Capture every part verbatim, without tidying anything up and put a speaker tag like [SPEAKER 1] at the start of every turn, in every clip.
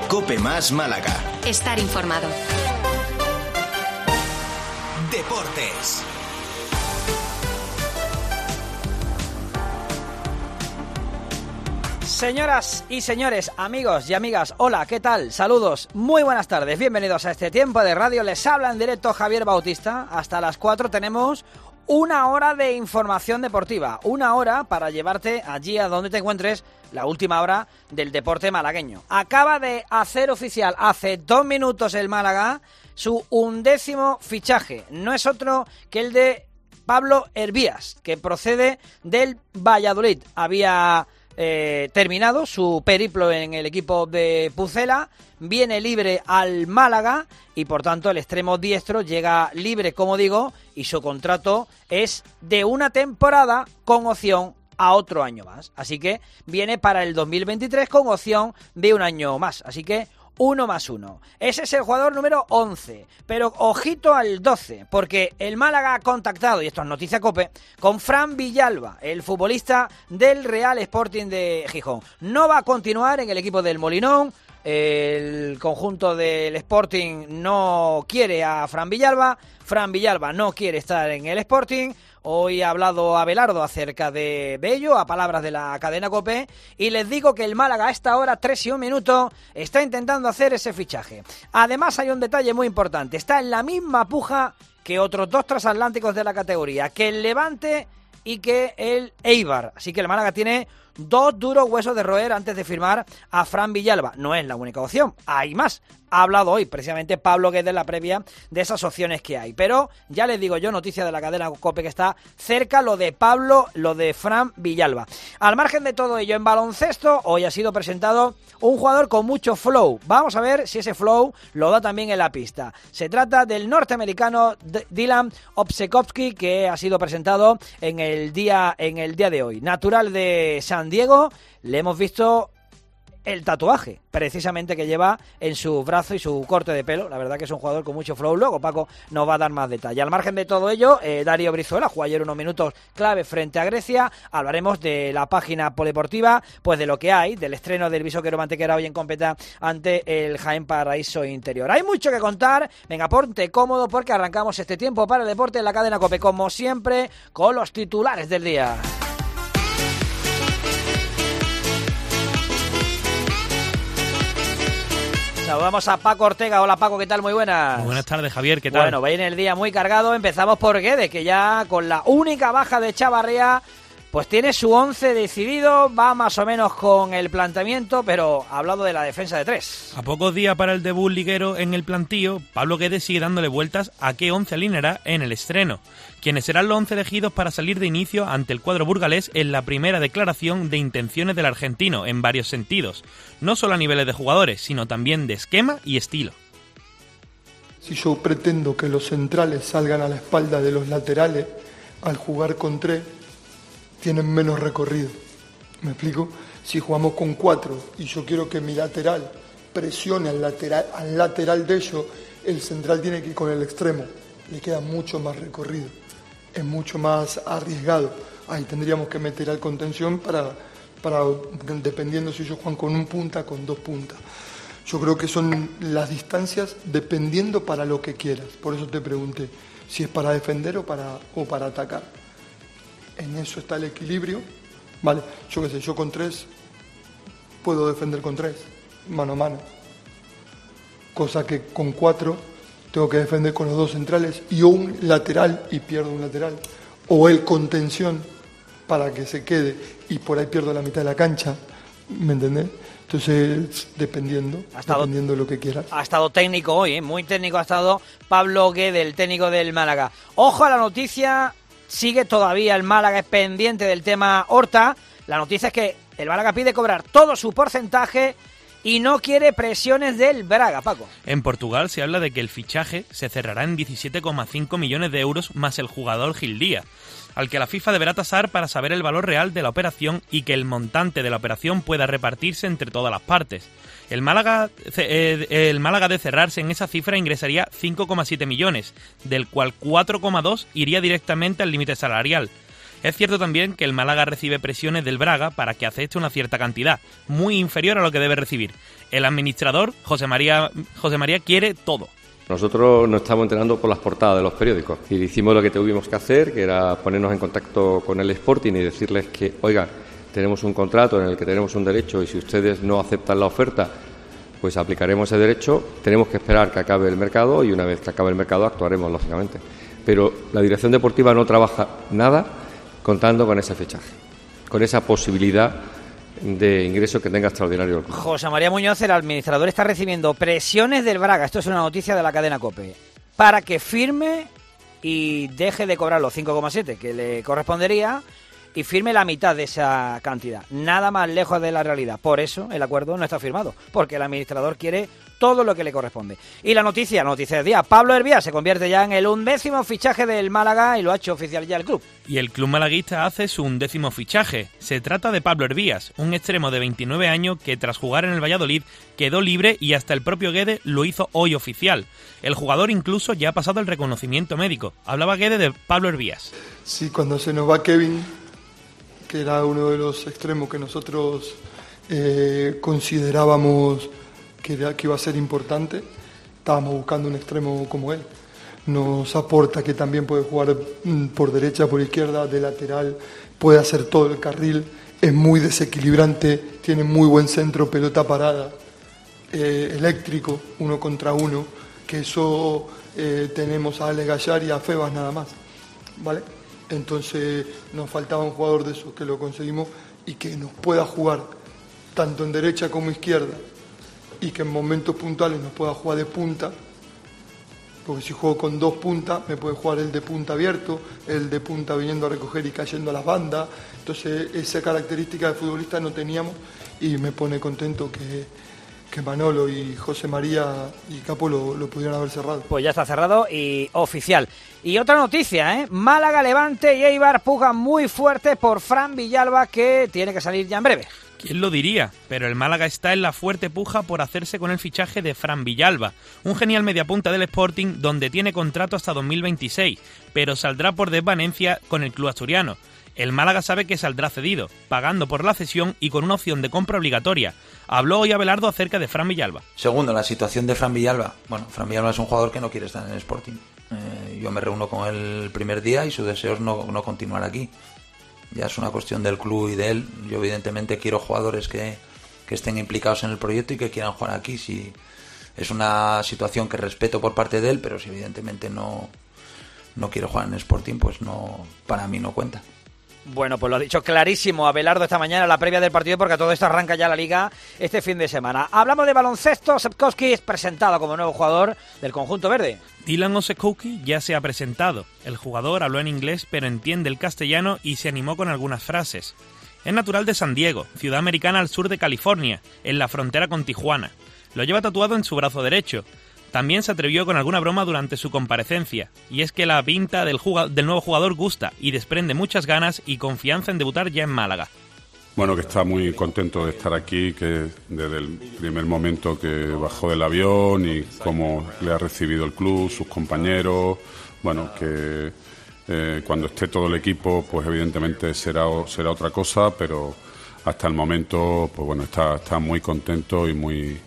[SPEAKER 1] COPE Más Málaga.
[SPEAKER 2] Estar informado.
[SPEAKER 1] Deportes.
[SPEAKER 3] Señoras y señores, amigos y amigas, hola, ¿qué tal? Saludos, muy buenas tardes, bienvenidos a este tiempo de radio. Les habla en directo Javier Bautista. Hasta las cuatro tenemos una hora de información deportiva, una hora para llevarte allí a donde te encuentres, la última hora del deporte malagueño. Acaba de hacer oficial hace dos minutos el Málaga su undécimo fichaje. No es otro que el de Pablo Hervías, que procede del Valladolid. Había eh, terminado su periplo en el equipo de Pucela, viene libre al Málaga y por tanto el extremo diestro llega libre, como digo, y su contrato es de una temporada con opción a otro año más. Así que viene para el dos mil veintitrés con opción de un año más. Así que uno más uno. Ese es el jugador número once. Pero ojito al doce, porque el Málaga ha contactado, y esto es noticia COPE, con Fran Villalba, el futbolista del Real Sporting de Gijón. No va a continuar en el equipo del Molinón. El conjunto del Sporting no quiere a Fran Villalba. Fran Villalba no quiere estar en el Sporting. Hoy ha hablado Abelardo acerca de, de ello, a palabras de la cadena COPE, y les digo que el Málaga a esta hora, tres y un minuto, está intentando hacer ese fichaje. Además hay un detalle muy importante, está en la misma puja que otros dos transatlánticos de la categoría, que el Levante y que el Eibar. Así que el Málaga tiene dos duros huesos de roer antes de firmar a Fran Villalba. No es la única opción, hay más. Ha hablado hoy precisamente Pablo Guedes en la previa de esas opciones que hay. Pero ya les digo yo, noticia de la cadena COPE, que está cerca lo de Pablo, lo de Fran Villalba. Al margen de todo ello, en baloncesto, hoy ha sido presentado un jugador con mucho flow. Vamos a ver si ese flow lo da también en la pista. Se trata del norteamericano D- Dylan Obsekovsky, que ha sido presentado en el día, en el día de hoy. Natural de San Diego, le hemos visto el tatuaje, precisamente, que lleva en su brazo y su corte de pelo. La verdad que es un jugador con mucho flow. Luego Paco nos va a dar más detalle. Al margen de todo ello, eh, Darío Brizuela jugó ayer unos minutos clave frente a Grecia. Hablaremos de la página polideportiva, pues de lo que hay, del estreno del Visoquero Mantequera hoy en Competa ante el Jaén Paraíso Interior. Hay mucho que contar. Venga, ponte cómodo porque arrancamos este tiempo para el deporte en la cadena COPE, como siempre, con los titulares del día. Saludamos a Paco Ortega. Hola Paco, ¿qué tal? Muy buenas.
[SPEAKER 4] Muy buenas tardes, Javier, ¿qué tal?
[SPEAKER 3] Bueno, viene el día muy cargado. Empezamos por Guedes, que ya con la única baja de Chavarría, pues tiene su once decidido, va más o menos con el planteamiento, pero ha hablado de la defensa de tres.
[SPEAKER 4] A pocos días para el debut liguero en el plantío, Pablo Guedes sigue dándole vueltas a qué once alineará en el estreno. Quienes serán los once elegidos para salir de inicio ante el cuadro burgalés en la primera declaración de intenciones del argentino, en varios sentidos. No solo a niveles de jugadores, sino también de esquema y estilo.
[SPEAKER 5] Si yo pretendo que los centrales salgan a la espalda de los laterales, al jugar con tres, tienen menos recorrido. ¿Me explico? Si jugamos con cuatro y yo quiero que mi lateral presione al lateral, al lateral de ellos, el central tiene que ir con el extremo. Le queda mucho más recorrido. Es mucho más arriesgado. Ahí tendríamos que meter al contención para, para dependiendo si ellos juegan con un punta, con dos puntas. Yo creo que son las distancias dependiendo para lo que quieras. Por eso te pregunté si es para defender o para, o para atacar. En eso está el equilibrio, ¿vale? Yo qué sé, yo con tres puedo defender con tres, mano a mano. Cosa que con cuatro tengo que defender con los dos centrales y un lateral y pierdo un lateral. O el contención para que se quede y por ahí pierdo la mitad de la cancha, ¿me entendés? Entonces, dependiendo, ha estado, dependiendo de lo que quieras.
[SPEAKER 3] Ha estado técnico hoy, ¿eh? Muy técnico ha estado Pablo Guedes, el técnico del Málaga. Ojo a la noticia. Sigue todavía el Málaga, es pendiente del tema Horta. La noticia es que el Málaga pide cobrar todo su porcentaje y no quiere presiones del Braga, Paco.
[SPEAKER 4] En Portugal se habla de que el fichaje se cerrará en diecisiete coma cinco millones de euros más el jugador Gil Díaz, al que la FIFA deberá tasar para saber el valor real de la operación y que el montante de la operación pueda repartirse entre todas las partes. El Málaga, el Málaga de cerrarse en esa cifra ingresaría cinco coma siete millones, del cual cuatro coma dos iría directamente al límite salarial. Es cierto también que el Málaga recibe presiones del Braga para que acepte una cierta cantidad, muy inferior a lo que debe recibir. El administrador, José María, José María, quiere todo.
[SPEAKER 2] Nosotros nos estamos enterando por las portadas de los periódicos y hicimos lo que tuvimos que hacer, que era ponernos en contacto con el Sporting y decirles que, oiga, tenemos un contrato en el que tenemos un derecho y si ustedes no aceptan la oferta, pues aplicaremos ese derecho. Tenemos que esperar que acabe el mercado y una vez que acabe el mercado actuaremos, lógicamente. Pero la dirección deportiva no trabaja nada contando con ese fichaje, con esa posibilidad de ingreso que tenga extraordinario.
[SPEAKER 3] José María Muñoz, el administrador, está recibiendo presiones del Braga, esto es una noticia de la cadena COPE, para que firme y deje de cobrar los cinco coma siete que le correspondería y firme la mitad de esa cantidad. Nada más lejos de la realidad. Por eso el acuerdo no está firmado, porque el administrador quiere todo lo que le corresponde. Y la noticia, noticia del día, Pablo Hervías se convierte ya en el undécimo fichaje del Málaga y lo ha hecho oficial ya el club.
[SPEAKER 4] Y el club malaguista hace su undécimo fichaje. Se trata de Pablo Hervías, un extremo de veintinueve años que tras jugar en el Valladolid quedó libre y hasta el propio Guede lo hizo hoy oficial. El jugador incluso ya ha pasado el reconocimiento médico. Hablaba Guede de Pablo Hervías.
[SPEAKER 5] Sí, cuando se nos va Kevin, que era uno de los extremos que nosotros eh, considerábamos que, era, que iba a ser importante, estábamos buscando un extremo como él. Nos aporta que también puede jugar por derecha, por izquierda, de lateral, puede hacer todo el carril, es muy desequilibrante, tiene muy buen centro, pelota parada, eh, eléctrico, uno contra uno, que eso eh, tenemos a Ale Gallar y a Febas nada más, ¿vale? Entonces nos faltaba un jugador de esos que lo conseguimos y que nos pueda jugar tanto en derecha como izquierda y que en momentos puntuales nos pueda jugar de punta, porque si juego con dos puntas me puede jugar el de punta abierto, el de punta viniendo a recoger y cayendo a las bandas. Entonces esa característica de futbolista no teníamos y me pone contento que, que Manolo y José María y Capo lo, lo pudieran haber cerrado.
[SPEAKER 3] Pues ya está cerrado y oficial. Y otra noticia, ¿eh? Málaga, Levante y Eibar pujan muy fuerte por Fran Villalba, que tiene que salir ya en breve.
[SPEAKER 4] ¿Quién lo diría? Pero el Málaga está en la fuerte puja por hacerse con el fichaje de Fran Villalba, un genial mediapunta del Sporting donde tiene contrato hasta dos mil veintiséis, pero saldrá por desvanencia con el club asturiano. El Málaga sabe que saldrá cedido, pagando por la cesión y con una opción de compra obligatoria. Habló hoy Abelardo acerca de Fran Villalba.
[SPEAKER 6] Segundo, la situación de Fran Villalba. Bueno, Fran Villalba es un jugador que no quiere estar en el Sporting. Eh, yo me reúno con él el primer día y su deseo es no, no continuar aquí. Ya es una cuestión del club y de él. Yo evidentemente quiero jugadores que, que estén implicados en el proyecto y que quieran jugar aquí. Si es una situación que respeto por parte de él, pero si evidentemente no, no quiero jugar en el Sporting, pues no, para mí no cuenta.
[SPEAKER 3] Bueno, pues lo ha dicho clarísimo Abelardo esta mañana, la previa del partido, porque todo esto arranca ya la Liga este fin de semana. Hablamos de baloncesto. Sepkowski es presentado como nuevo jugador del conjunto verde.
[SPEAKER 4] Dylan Osekowski ya se ha presentado. El jugador habló en inglés, pero entiende el castellano y se animó con algunas frases. Es natural de San Diego, ciudad americana al sur de California, en la frontera con Tijuana. Lo lleva tatuado en su brazo derecho. También se atrevió con alguna broma durante su comparecencia, y es que la pinta del, jugado, del nuevo jugador gusta y desprende muchas ganas y confianza en debutar ya en Málaga.
[SPEAKER 7] Bueno, que está muy contento de estar aquí, que desde el primer momento que bajó del avión y cómo le ha recibido el club, sus compañeros, bueno, que eh, cuando esté todo el equipo, pues evidentemente será, será otra cosa, pero hasta el momento, pues bueno, está, está muy contento y muy...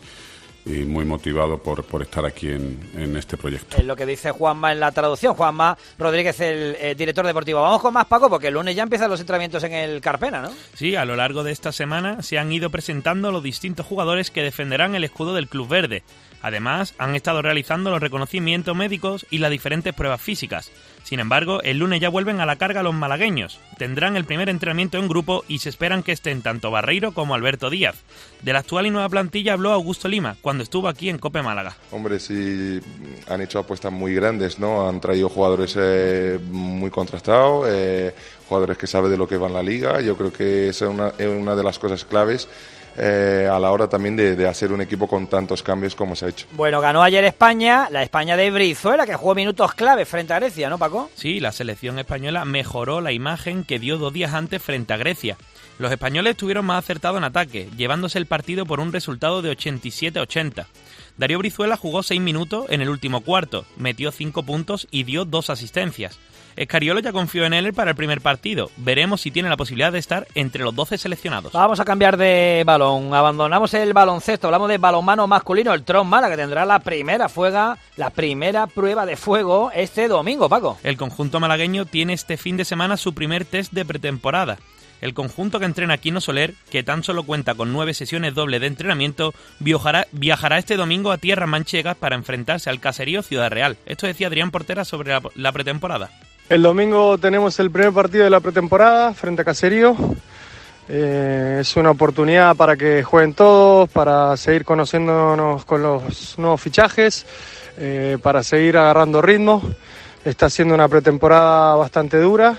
[SPEAKER 7] y muy motivado por, por estar aquí en, en este proyecto.
[SPEAKER 3] Es lo que dice Juanma en la traducción. Juanma Rodríguez, el eh, director deportivo. Vamos con más, Paco, porque el lunes ya empiezan los entrenamientos en el Carpena, ¿no?
[SPEAKER 4] Sí, a lo largo de esta semana se han ido presentando los distintos jugadores que defenderán el escudo del Club Verde. Además, han estado realizando los reconocimientos médicos y las diferentes pruebas físicas. Sin embargo, el lunes ya vuelven a la carga los malagueños. Tendrán el primer entrenamiento en grupo y se esperan que estén tanto Barreiro como Alberto Díaz. De la actual y nueva plantilla habló Augusto Lima cuando estuvo aquí en Cope Málaga.
[SPEAKER 8] Hombre, sí, han hecho apuestas muy grandes, ¿no? Han traído jugadores eh, muy contrastados, eh, jugadores que saben de lo que va en la liga. Yo creo que esa es una, es una de las cosas claves Eh, a la hora también de, de hacer un equipo con tantos cambios como se ha hecho.
[SPEAKER 3] Bueno, ganó ayer España, la España de Brizuela, que jugó minutos clave frente a Grecia, ¿no, Paco?
[SPEAKER 4] Sí, la selección española mejoró la imagen que dio dos días antes frente a Grecia. Los españoles estuvieron más acertados en ataque, llevándose el partido por un resultado de ochenta y siete a ochenta. Darío Brizuela jugó seis minutos en el último cuarto, metió cinco puntos y dio dos asistencias. Escariolo ya confió en él para el primer partido. Veremos si tiene la posibilidad de estar entre los doce seleccionados.
[SPEAKER 3] Vamos a cambiar de balón. Abandonamos el baloncesto. Hablamos de balonmano masculino. El Tron Málaga tendrá la primera fuega, la primera prueba de fuego este domingo, Paco.
[SPEAKER 4] El conjunto malagueño tiene este fin de semana su primer test de pretemporada. El conjunto que entrena Quino Soler, que tan solo cuenta con nueve sesiones dobles de entrenamiento, viajará, viajará este domingo a tierras manchegas para enfrentarse al Caserío Ciudad Real. Esto decía Adrián Portera sobre la, la pretemporada.
[SPEAKER 9] El domingo tenemos el primer partido de la pretemporada frente a Caserío. Eh, es una oportunidad para que jueguen todos, para seguir conociéndonos con los nuevos fichajes, eh, para seguir agarrando ritmo. Está siendo una pretemporada bastante dura,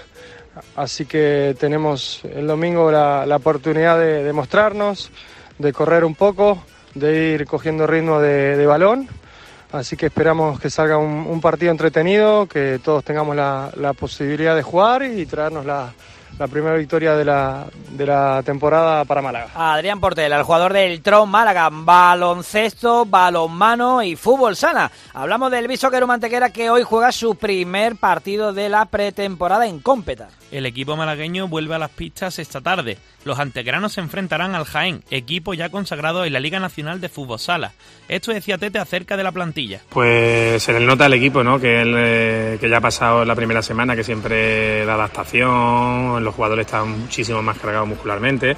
[SPEAKER 9] así que tenemos el domingo la, la oportunidad de, de mostrarnos, de correr un poco, de ir cogiendo ritmo de, de balón. Así que esperamos que salga un, un partido entretenido, que todos tengamos la, la posibilidad de jugar y traernos la, la primera victoria de la, de la temporada para Málaga.
[SPEAKER 3] Adrián Portela, el jugador del Tron Málaga, baloncesto, balonmano y fútbol sala. Hablamos del Viso Quero Mantequera, que hoy juega su primer partido de la pretemporada en Cómpeta.
[SPEAKER 4] El equipo malagueño vuelve a las pistas esta tarde. Los antequeranos se enfrentarán al Jaén, equipo ya consagrado en la Liga Nacional de Fútbol Sala. Esto decía Tete acerca de la plantilla.
[SPEAKER 10] Pues se le nota al equipo, ¿no? Que, él, eh, que ya ha pasado la primera semana, que siempre la adaptación, los jugadores están muchísimo más cargados muscularmente,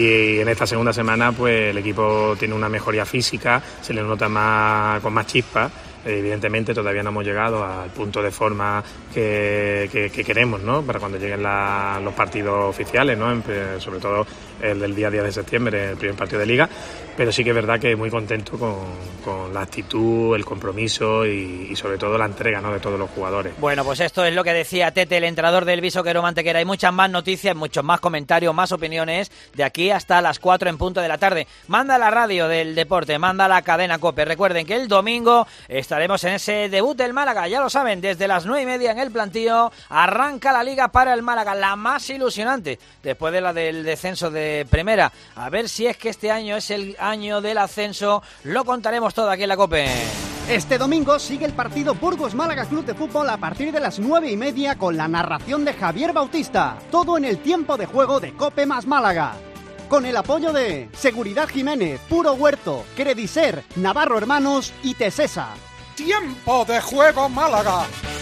[SPEAKER 10] y en esta segunda semana pues el equipo tiene una mejoría física, se le nota más con más chispa. Evidentemente todavía no hemos llegado al punto de forma que, que, que queremos, ¿no? Para cuando lleguen la, los partidos oficiales, ¿no? Sobre todo el del día diez de septiembre, el primer partido de Liga, pero sí que es verdad que muy contento con, con la actitud, el compromiso y, y sobre todo la entrega, ¿no? De todos los jugadores.
[SPEAKER 3] Bueno, pues esto es lo que decía Tete, el entrenador del Viso Quero Mantequera. Hay muchas más noticias, muchos más comentarios, más opiniones de aquí hasta las cuatro en punto de la tarde. Manda la radio del deporte, manda la cadena COPE. Recuerden que el domingo estaremos en ese debut del Málaga, ya lo saben, desde las nueve y media en el plantío arranca la Liga para el Málaga, la más ilusionante después de la del descenso de primera. A ver si es que este año es el año del ascenso, lo contaremos todo aquí en la COPE.
[SPEAKER 11] Este domingo sigue el partido Burgos-Málaga Club de Fútbol a partir de las nueve y media con la narración de Javier Bautista. Todo en el tiempo de juego de COPE más Málaga. Con el apoyo de Seguridad Jiménez, Puro Huerto, Crediser, Navarro Hermanos y Tesesa.
[SPEAKER 12] ¡Tiempo de juego Málaga!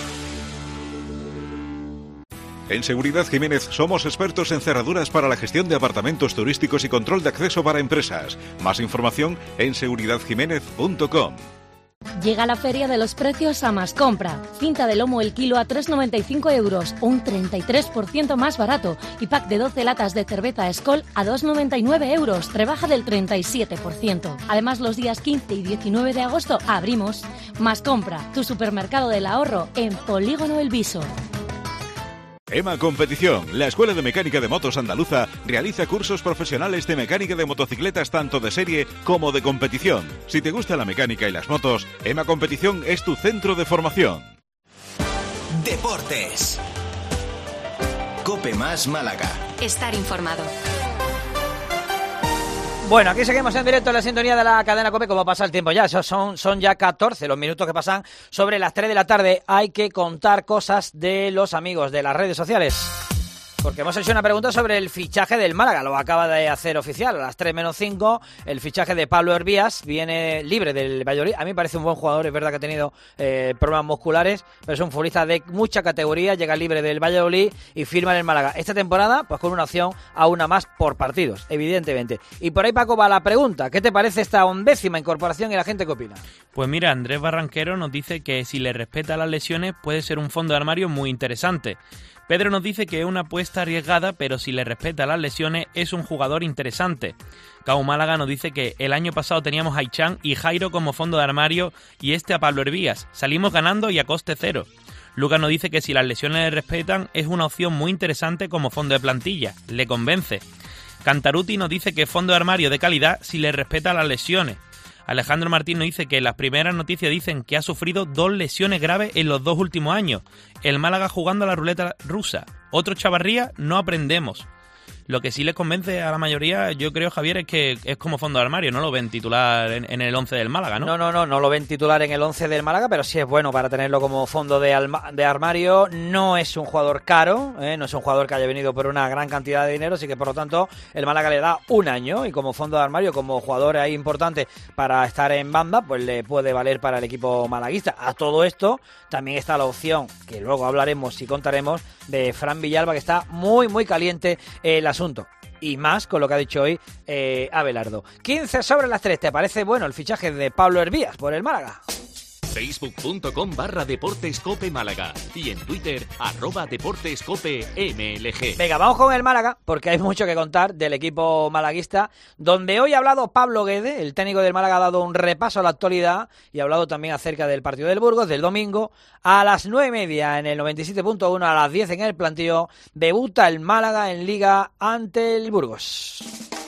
[SPEAKER 13] En Seguridad Jiménez somos expertos en cerraduras para la gestión de apartamentos turísticos y control de acceso para empresas. Más información en seguridad jiménez punto com.
[SPEAKER 14] Llega la Feria de los Precios a Mascompra. Cinta de lomo el kilo a tres noventa y cinco euros, un treinta y tres por ciento más barato. Y pack de doce latas de cerveza Skol a dos noventa y nueve euros, rebaja del treinta y siete por ciento. Además, los días quince y diecinueve de agosto abrimos. Mascompra, tu supermercado del ahorro en Polígono El Viso.
[SPEAKER 13] EMA Competición, la Escuela de Mecánica de Motos Andaluza, realiza cursos profesionales de mecánica de motocicletas tanto de serie como de competición. Si te gusta la mecánica y las motos, EMA Competición es tu centro de formación.
[SPEAKER 1] Deportes. COPE más Málaga.
[SPEAKER 15] Estar informado.
[SPEAKER 3] Bueno, aquí seguimos en directo en la sintonía de la cadena COPE. Como pasa el tiempo ya, Esos son, son ya catorce los minutos que pasan sobre las tres de la tarde. Hay que contar cosas de los amigos de las redes sociales, porque hemos hecho una pregunta sobre el fichaje del Málaga. Lo acaba de hacer oficial a las tres menos cinco. El fichaje de Pablo Hervías viene libre del Valladolid. A mí me parece un buen jugador. Es verdad que ha tenido eh, problemas musculares, pero es un futbolista de mucha categoría. Llega libre del Valladolid y firma en el Málaga. Esta temporada, pues con una opción a una más por partidos, evidentemente. Y por ahí, Paco, va la pregunta. ¿Qué te parece esta undécima incorporación y la gente qué opina?
[SPEAKER 4] Pues mira, Andrés Barranquero nos dice que si le respeta las lesiones puede ser un fondo de armario muy interesante. Pedro nos dice que es una apuesta arriesgada, pero si le respeta las lesiones es un jugador interesante. Cau Málaga nos dice que el año pasado teníamos a Aichan y Jairo como fondo de armario y este a Pablo Hervías. Salimos ganando y a coste cero. Lucas nos dice que si las lesiones le respetan es una opción muy interesante como fondo de plantilla. Le convence. Cantaruti nos dice que fondo de armario de calidad si le respeta las lesiones. Alejandro Martín nos dice que las primeras noticias dicen que ha sufrido dos lesiones graves en los dos últimos años. El Málaga jugando a la ruleta rusa. Otro Chavarría, no aprendemos. Lo que sí les convence a la mayoría, yo creo, Javier, es que es como fondo de armario, no lo ven titular en, en el once del Málaga, ¿no?
[SPEAKER 3] No, no, no, no lo ven titular en el once del Málaga, pero sí es bueno para tenerlo como fondo de, alma, de armario. No es un jugador caro, ¿eh? No es un jugador que haya venido por una gran cantidad de dinero, así que por lo tanto el Málaga le da un año y como fondo de armario, como jugador ahí importante para estar en banda, pues le puede valer para el equipo malaguista. A todo esto también está la opción, que luego hablaremos y contaremos, de Fran Villalba, que está muy, muy caliente el asunto. Y más con lo que ha dicho hoy eh, Abelardo. quince sobre las tres. ¿Te parece bueno el fichaje de Pablo Hervías por el Málaga?
[SPEAKER 15] Facebook.com barra Deportescope Málaga y en Twitter arroba Deportescope M L G.
[SPEAKER 3] Venga, vamos con el Málaga porque hay mucho que contar del equipo malaguista, donde hoy ha hablado Pablo Guede, el técnico del Málaga, ha dado un repaso a la actualidad y ha hablado también acerca del partido del Burgos del domingo a las nueve y media en el noventa y siete punto uno, a las diez en el plantío. Debuta el Málaga en Liga ante el Burgos.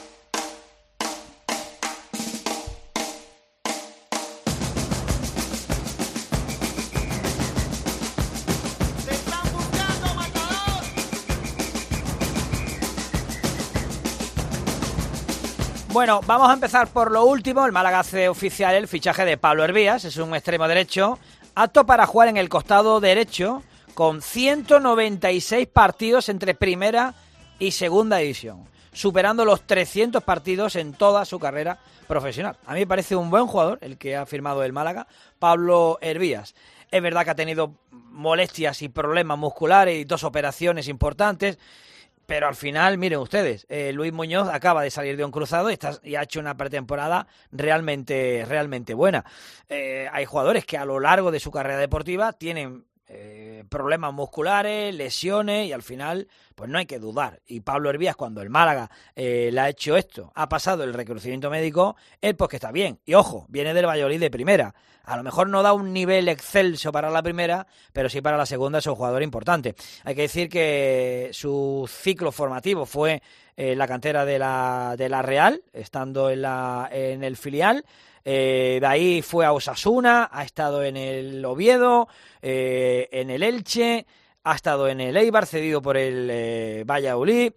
[SPEAKER 3] Bueno, vamos a empezar por lo último. El Málaga hace oficial el fichaje de Pablo Hervías, es un extremo derecho, apto para jugar en el costado derecho, con ciento noventa y seis partidos entre primera y segunda división, superando los trescientos partidos en toda su carrera profesional. A mí me parece un buen jugador el que ha firmado el Málaga, Pablo Hervías. Es verdad que ha tenido molestias y problemas musculares y dos operaciones importantes, pero al final, miren ustedes, eh, Luis Muñoz acaba de salir de un cruzado y, está, y ha hecho una pretemporada realmente, realmente buena. Eh, hay jugadores que a lo largo de su carrera deportiva tienen eh, problemas musculares, lesiones y al final pues no hay que dudar. Y Pablo Hervías, cuando el Málaga eh, le ha hecho esto, ha pasado el reconocimiento médico, él pues que está bien. Y ojo, viene del Valladolid de primera. A lo mejor no da un nivel excelso para la primera, pero sí para la segunda es un jugador importante. Hay que decir que su ciclo formativo fue eh, la cantera de la, de la Real, estando en, la, en el filial. Eh, de ahí fue a Osasuna, ha estado en el Oviedo, eh, en el Elche, ha estado en el Eibar, cedido por el eh, Valladolid.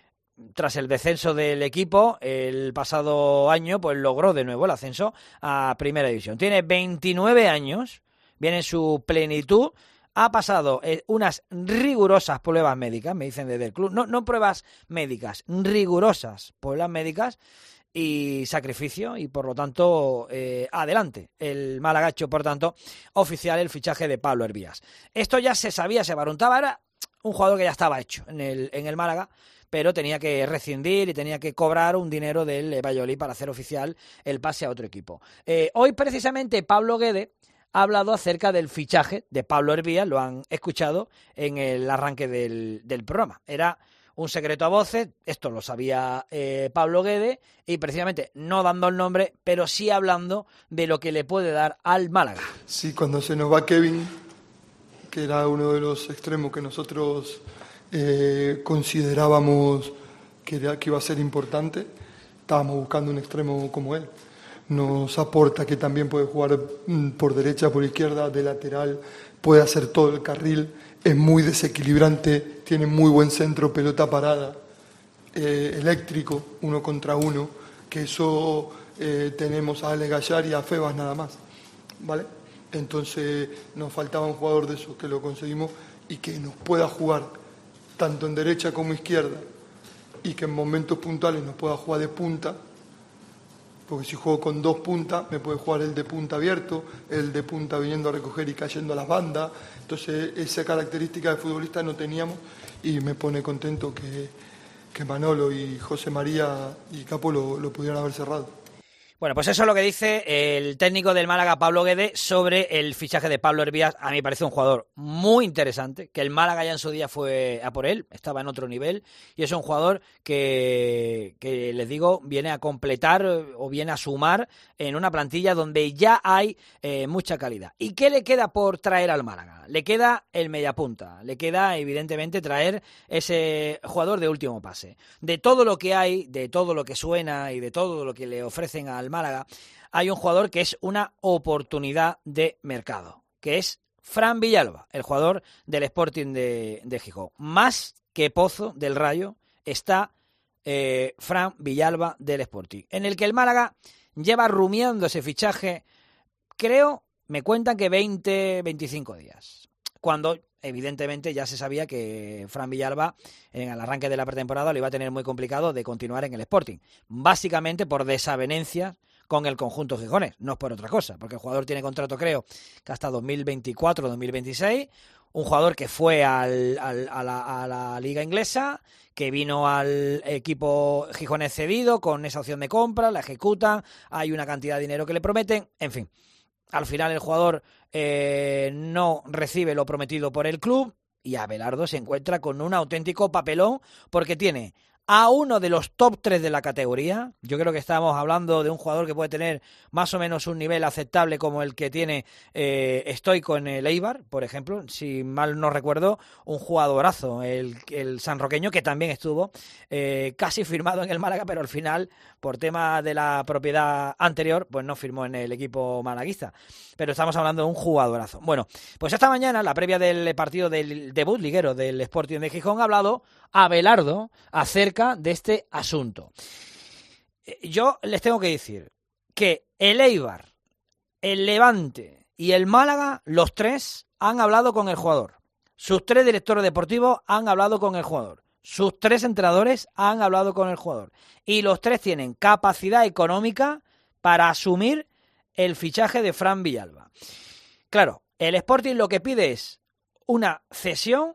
[SPEAKER 3] Tras el descenso del equipo el pasado año, pues logró de nuevo el ascenso a Primera División. Tiene veintinueve años, viene en su plenitud, ha pasado eh, unas rigurosas pruebas médicas, me dicen desde el club, no, no pruebas médicas, rigurosas pruebas médicas y sacrificio, y por lo tanto, eh, adelante. El Málaga ha hecho, por tanto, oficial el fichaje de Pablo Hervías. Esto ya se sabía, se baruntaba, era un jugador que ya estaba hecho en el, en el Málaga, pero tenía que rescindir y tenía que cobrar un dinero del Valladolid para hacer oficial el pase a otro equipo. Eh, hoy, precisamente, Pablo Guede ha hablado acerca del fichaje de Pablo Hervías, lo han escuchado en el arranque del, del programa. Era un secreto a voces, esto lo sabía eh, Pablo Guede, y precisamente no dando el nombre, pero sí hablando de lo que le puede dar al Málaga.
[SPEAKER 5] Sí, cuando se nos va Kevin, que era uno de los extremos que nosotros eh, considerábamos que, era, que iba a ser importante, estábamos buscando un extremo como él. Nos aporta que también puede jugar por derecha, por izquierda, de lateral, puede hacer todo el carril, es muy desequilibrante, tiene muy buen centro, pelota parada, eh, eléctrico, uno contra uno, que eso eh, tenemos a Ale Gallar y a Febas nada más, ¿vale? Entonces nos faltaba un jugador de esos que lo conseguimos y que nos pueda jugar tanto en derecha como izquierda y que en momentos puntuales nos pueda jugar de punta, porque si juego con dos puntas me puede jugar el de punta abierto, el de punta viniendo a recoger y cayendo a las bandas. Entonces esa característica de futbolista no teníamos y me pone contento que, que Manolo y José María y Capo lo, lo pudieran haber cerrado.
[SPEAKER 3] Bueno, pues eso es lo que dice el técnico del Málaga, Pablo Guede, sobre el fichaje de Pablo Hervías. A mí me parece un jugador muy interesante, que el Málaga ya en su día fue a por él, estaba en otro nivel, y es un jugador que, que les digo, viene a completar o viene a sumar en una plantilla donde ya hay eh, mucha calidad. ¿Y qué le queda por traer al Málaga? Le queda el mediapunta, le queda evidentemente traer ese jugador de último pase. De todo lo que hay, de todo lo que suena y de todo lo que le ofrecen al Málaga, hay un jugador que es una oportunidad de mercado, que es Fran Villalba, el jugador del Sporting de, de Gijón. Más que Pozo del Rayo está eh, Fran Villalba del Sporting, en el que el Málaga lleva rumiando ese fichaje, creo, me cuentan que veinte, veinticinco días, cuando evidentemente ya se sabía que Fran Villalba en el arranque de la pretemporada lo iba a tener muy complicado de continuar en el Sporting, básicamente por desavenencias con el conjunto gijonés, no es por otra cosa, porque el jugador tiene contrato, creo, que hasta dos mil veinticuatro dos mil veintiséis, un jugador que fue al, al, a, la, a la liga inglesa, que vino al equipo gijonés cedido con esa opción de compra, la ejecutan, hay una cantidad de dinero que le prometen, en fin. Al final el jugador eh, no recibe lo prometido por el club y Abelardo se encuentra con un auténtico papelón porque tiene a uno de los top tres de la categoría. Yo creo que estamos hablando de un jugador que puede tener más o menos un nivel aceptable como el que tiene eh, Stoico en el Eibar, por ejemplo, si mal no recuerdo, un jugadorazo, el, el sanroqueño, que también estuvo eh, casi firmado en el Málaga, pero al final, por tema de la propiedad anterior, pues no firmó en el equipo malaguista. Pero estamos hablando de un jugadorazo. Bueno, pues esta mañana, la previa del partido del debut liguero del Sporting de Gijón, ha hablado Abelardo acerca de este asunto. Yo les tengo que decir que el Eibar, el Levante y el Málaga, los tres han hablado con el jugador. Sus tres directores deportivos han hablado con el jugador. Sus tres entrenadores han hablado con el jugador. Y los tres tienen capacidad económica para asumir el fichaje de Fran Villalba. Claro, el Sporting lo que pide es una cesión,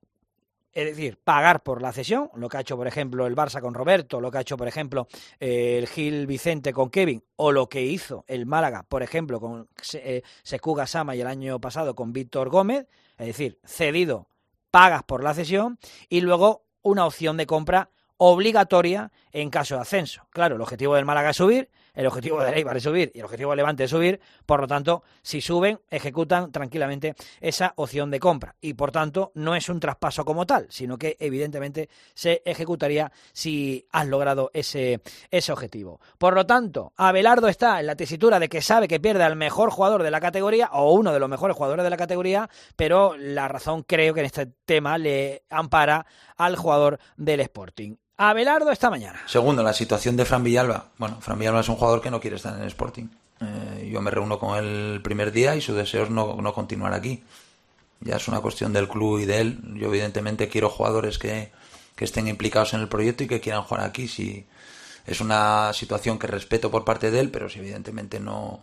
[SPEAKER 3] es decir, pagar por la cesión, lo que ha hecho, por ejemplo, el Barça con Roberto, lo que ha hecho, por ejemplo, eh, el Gil Vicente con Kevin, o lo que hizo el Málaga, por ejemplo, con eh, Sekou Gassama y el año pasado con Víctor Gómez, es decir, cedido, pagas por la cesión, y luego una opción de compra obligatoria en caso de ascenso. Claro, el objetivo del Málaga es subir, el objetivo del Eibar es subir y el objetivo del Levante es subir, por lo tanto, si suben, ejecutan tranquilamente esa opción de compra y por tanto no es un traspaso como tal, sino que evidentemente se ejecutaría si has logrado ese, ese objetivo. Por lo tanto, Abelardo está en la tesitura de que sabe que pierde al mejor jugador de la categoría o uno de los mejores jugadores de la categoría, pero la razón creo que en este tema le ampara al jugador del Sporting. Abelardo esta mañana.
[SPEAKER 6] Segundo, la situación de Fran Villalba. Bueno, Fran Villalba es un jugador que no quiere estar en el Sporting. Eh, yo me reúno con él el primer día y su deseo es no, no continuar aquí. Ya es una cuestión del club y de él. Yo evidentemente quiero jugadores que, que estén implicados en el proyecto y que quieran jugar aquí. Si es una situación que respeto por parte de él, pero si evidentemente no,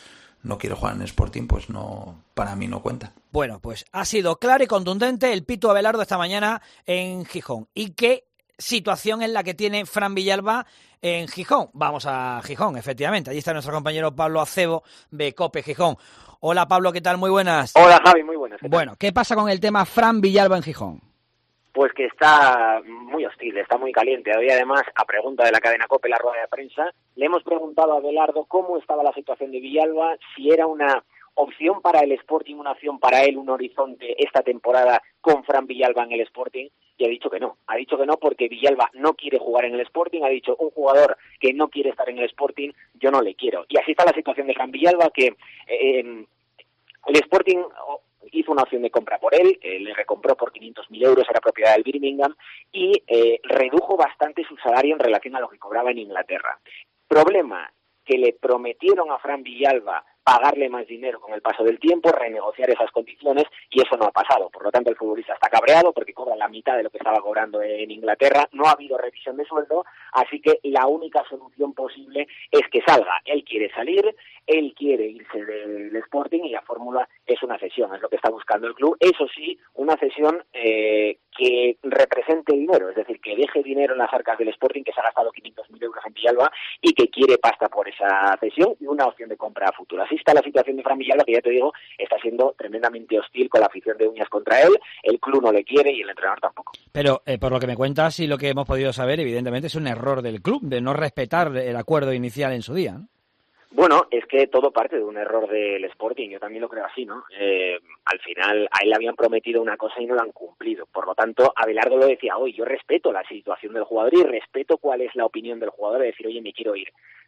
[SPEAKER 6] no quiere jugar en el Sporting, pues no, para mí no cuenta.
[SPEAKER 3] Bueno, pues ha sido claro y contundente el pito Abelardo esta mañana en Gijón. ¿Y qué situación en la que tiene Fran Villalba en Gijón? Vamos a Gijón, efectivamente. Allí está nuestro compañero Pablo Acebo de COPE Gijón. Hola Pablo, ¿qué tal? Muy buenas.
[SPEAKER 16] Hola Javi, muy buenas.
[SPEAKER 3] Bueno, ¿qué pasa con el tema Fran Villalba en Gijón?
[SPEAKER 16] Pues que está muy hostil, está muy caliente. Hoy además, a pregunta de la cadena COPE, la rueda de prensa, le hemos preguntado a Abelardo cómo estaba la situación de Villalba, si era una opción para el Sporting, una opción para él, un horizonte esta temporada con Fran Villalba en el Sporting, y ha dicho que no. Ha dicho que no porque Villalba no quiere jugar en el Sporting, ha dicho un jugador que no quiere estar en el Sporting, yo no le quiero. Y así está la situación de Fran Villalba, que eh, el Sporting hizo una opción de compra por él, eh, le recompró por quinientos mil euros, era propiedad del Birmingham, y eh, redujo bastante su salario en relación a lo que cobraba en Inglaterra. Problema, que le prometieron a Fran Villalba pagarle más dinero con el paso del tiempo, renegociar esas condiciones, y eso no ha pasado. Por lo tanto, el futbolista está cabreado porque cobra la mitad de lo que estaba cobrando en Inglaterra, no ha habido revisión de sueldo, así que la única solución posible es que salga. Él quiere salir, él quiere irse del Sporting y la fórmula es una cesión, es lo que está buscando el club. Eso sí, una cesión eh, que represente dinero, es decir, que deje dinero en las arcas del Sporting, que se ha gastado quinientos mil euros en Villalba y que quiere pasta por esa cesión y una opción de compra futura. Así está la situación de Fran Villalba, que ya te digo, está siendo tremendamente hostil con la afición de uñas contra él, el club no le quiere y el entrenador tampoco.
[SPEAKER 3] Pero eh, por lo que me cuentas y lo que hemos podido saber, evidentemente es un error del club de no respetar el acuerdo inicial en su día, ¿no?
[SPEAKER 16] Bueno, es que todo parte de un error del Sporting, yo también lo creo así, ¿no? Eh, al final a él le habían prometido una cosa y no la han cumplido, por lo tanto Abelardo lo decía hoy, yo respeto la situación del jugador y respeto cuál es la opinión del jugador de decir, oye, me quiero ir,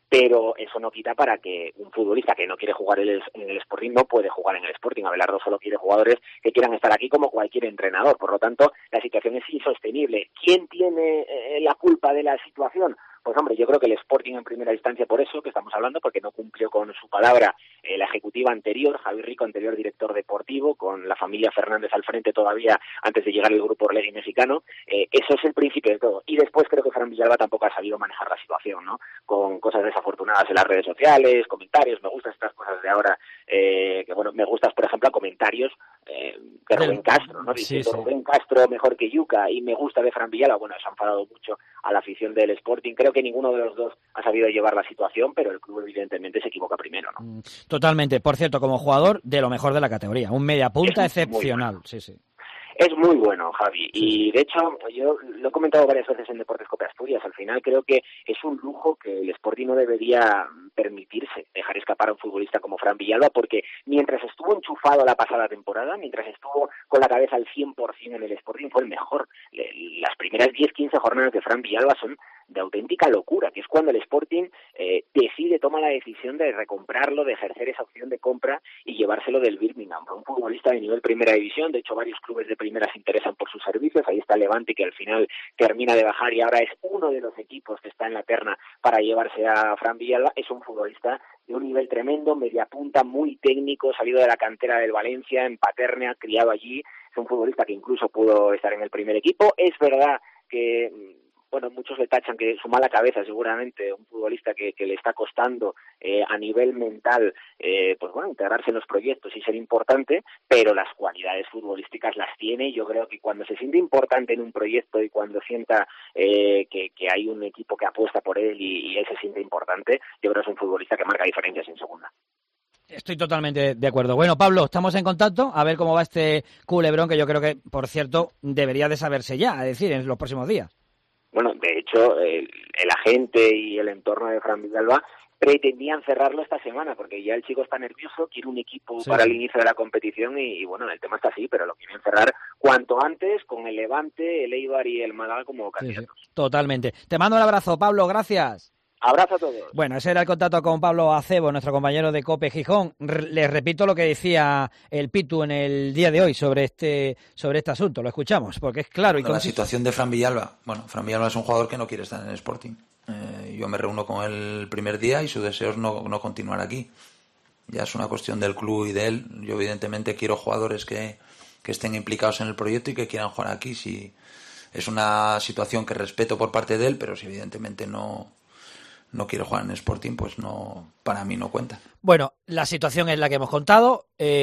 [SPEAKER 16] pero eso no quita para que un futbolista que no quiere jugar en el, en el Sporting no puede jugar en el Sporting. Abelardo solo quiere jugadores que quieran estar aquí como cualquier entrenador, por lo tanto la situación es insostenible. ¿Quién tiene eh, la culpa de la situación? Pues hombre, yo creo que el Sporting en primera instancia, por eso que estamos hablando, porque no cumplió con su palabra eh, la ejecutiva anterior, Javi Rico, anterior director deportivo, con la familia Fernández al frente todavía antes de llegar el grupo Orlegui mexicano. Eh, eso es el principio de todo. Y después creo que Fran Villalba tampoco ha sabido manejar la situación, ¿no? Con cosas desafortunadas en las redes sociales, comentarios, me gustan estas cosas de ahora, eh, que bueno, me gustas, por ejemplo, comentarios eh, de Rubén Castro, ¿no? Diciendo sí, sí. Rubén Castro mejor que Yuca, y me gusta de Fran Villalba. Bueno, eso ha enfadado mucho a la afición del Sporting. Creo que ninguno de los dos ha sabido llevar la situación, pero el club evidentemente se equivoca primero, ¿no?
[SPEAKER 3] Totalmente. Por cierto, como jugador, de lo mejor de la categoría. Un mediapunta excepcional. Bueno. Sí, sí.
[SPEAKER 16] Es muy bueno, Javi, y de hecho yo lo he comentado varias veces en Deportes Cope Asturias. Al final creo que es un lujo que el Sporting no debería permitirse, dejar escapar a un futbolista como Fran Villalba, porque mientras estuvo enchufado la pasada temporada, mientras estuvo con la cabeza al cien por ciento en el Sporting, fue el mejor. Las primeras diez quince jornadas de Fran Villalba son de auténtica locura, que es cuando el Sporting eh, decide, toma la decisión de recomprarlo, de ejercer esa opción de compra y llevárselo del Birmingham. Un futbolista de nivel primera división, de hecho varios clubes de primera se interesan por sus servicios. Ahí está Levante, que al final termina de bajar y ahora es uno de los equipos que está en la terna para llevarse a Fran Villalba. Es un futbolista de un nivel tremendo, media punta, muy técnico, salido de la cantera del Valencia, en Paterna, criado allí. Es un futbolista que incluso pudo estar en el primer equipo. Es verdad que bueno, muchos le tachan que su mala cabeza, seguramente, un futbolista que, que le está costando eh, a nivel mental, eh, pues bueno, integrarse en los proyectos y ser importante, pero las cualidades futbolísticas las tiene. Yo creo que cuando se siente importante en un proyecto y cuando sienta eh, que, que hay un equipo que apuesta por él y, y él se siente importante, yo creo que es un futbolista que marca diferencias en segunda.
[SPEAKER 3] Estoy totalmente de acuerdo. Bueno, Pablo, estamos en contacto, a ver cómo va este culebrón, que yo creo que, por cierto, debería de saberse ya, es decir, en los próximos días.
[SPEAKER 16] Bueno, de hecho, el, el agente y el entorno de Fran Villalba pretendían cerrarlo esta semana, porque ya el chico está nervioso, quiere un equipo sí. para el inicio de la competición y, y bueno, el tema está así, pero lo quieren cerrar cuanto antes con el Levante, el Eibar y el Málaga como candidatos. Sí, sí.
[SPEAKER 3] Totalmente. Te mando un abrazo, Pablo, gracias.
[SPEAKER 16] Abrazo a todos.
[SPEAKER 3] Bueno, ese era el contacto con Pablo Acebo, nuestro compañero de COPE Gijón. Re- les repito lo que decía el Pitu en el día de hoy sobre este sobre este asunto. Lo escuchamos, porque es claro. Y
[SPEAKER 6] la situación de Fran Villalba. Bueno, Fran Villalba es un jugador que no quiere estar en el Sporting. Eh, yo me reúno con él el primer día y su deseo es no, no continuar aquí. Ya es una cuestión del club y de él. Yo evidentemente quiero jugadores que, que estén implicados en el proyecto y que quieran jugar aquí. Si es una situación que respeto por parte de él, pero si evidentemente no... no quiere jugar en Sporting, pues no, para mí no cuenta.
[SPEAKER 3] Bueno, la situación es la que hemos contado.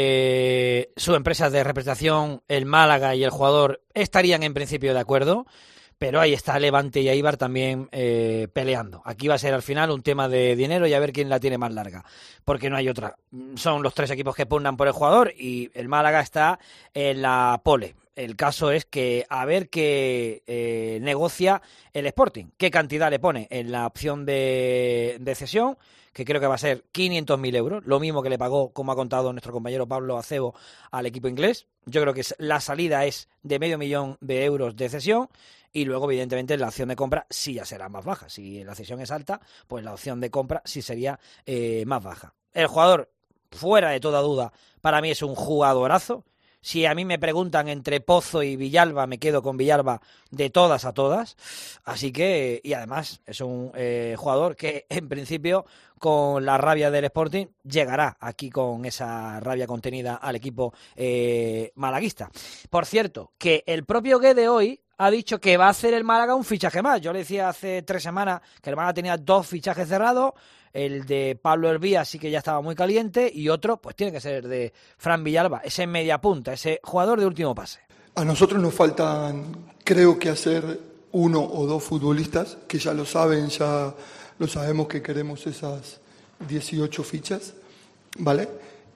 [SPEAKER 3] Eh, su empresa de representación, el Málaga y el jugador, estarían en principio de acuerdo, pero ahí está Levante y Eibar también eh, peleando. Aquí va a ser al final un tema de dinero y a ver quién la tiene más larga, porque no hay otra. Son los tres equipos que pugnan por el jugador y el Málaga está en la pole. El caso es que a ver qué eh, negocia el Sporting, qué cantidad le pone en la opción de, de cesión, que creo que va a ser quinientos mil euros, lo mismo que le pagó, como ha contado nuestro compañero Pablo Acebo, al equipo inglés. Yo creo que la salida es de medio millón de euros de cesión y luego, evidentemente, la opción de compra sí ya será más baja. Si la cesión es alta, pues la opción de compra sí sería eh, más baja. El jugador, fuera de toda duda, para mí es un jugadorazo. Si a mí me preguntan entre Pozo y Villalba, me quedo con Villalba de todas a todas. Así que, y además, es un eh, jugador que, en principio, con la rabia del Sporting, llegará aquí con esa rabia contenida al equipo eh, malaguista. Por cierto, que el propio Guede hoy ha dicho que va a hacer el Málaga un fichaje más. Yo le decía hace tres semanas que el Málaga tenía dos fichajes cerrados. El de Pablo Hervía sí que ya estaba muy caliente y otro pues tiene que ser el de Fran Villalba, ese media punta, ese jugador de último pase.
[SPEAKER 5] A nosotros nos faltan, creo que hacer uno o dos futbolistas, que ya lo saben, ya lo sabemos que queremos esas dieciocho fichas, ¿vale?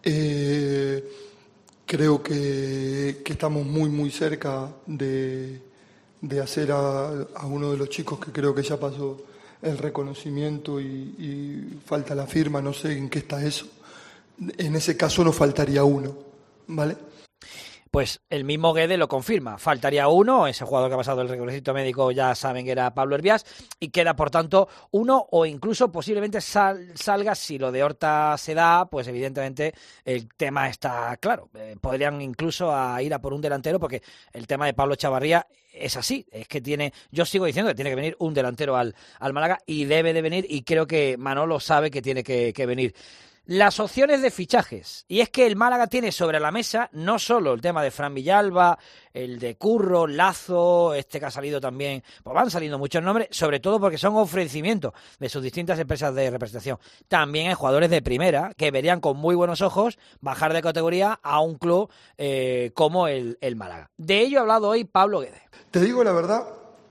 [SPEAKER 5] Eh, creo que, que estamos muy muy cerca de, de hacer a, a uno de los chicos que creo que ya pasó el reconocimiento y, y falta la firma, no sé en qué está eso. En ese caso nos faltaría uno, ¿vale?
[SPEAKER 3] Pues el mismo Guede lo confirma. Faltaría uno, ese jugador que ha pasado el requisito médico ya saben que era Pablo Hervías, y queda por tanto uno, o incluso posiblemente sal, salga, si lo de Horta se da, pues evidentemente el tema está claro. Eh, podrían incluso a ir a por un delantero, porque el tema de Pablo Chavarría es así, es que tiene, yo sigo diciendo que tiene que venir un delantero al, al Málaga, y debe de venir, y creo que Manolo sabe que tiene que, que venir. Las opciones de fichajes, y es que el Málaga tiene sobre la mesa no solo el tema de Fran Villalba, el de Curro, Lazo, este que ha salido también, pues van saliendo muchos nombres, sobre todo porque son ofrecimientos de sus distintas empresas de representación. También hay jugadores de primera que verían con muy buenos ojos bajar de categoría a un club eh, como el, el Málaga. De ello ha hablado hoy Pablo Guede.
[SPEAKER 5] Te digo la verdad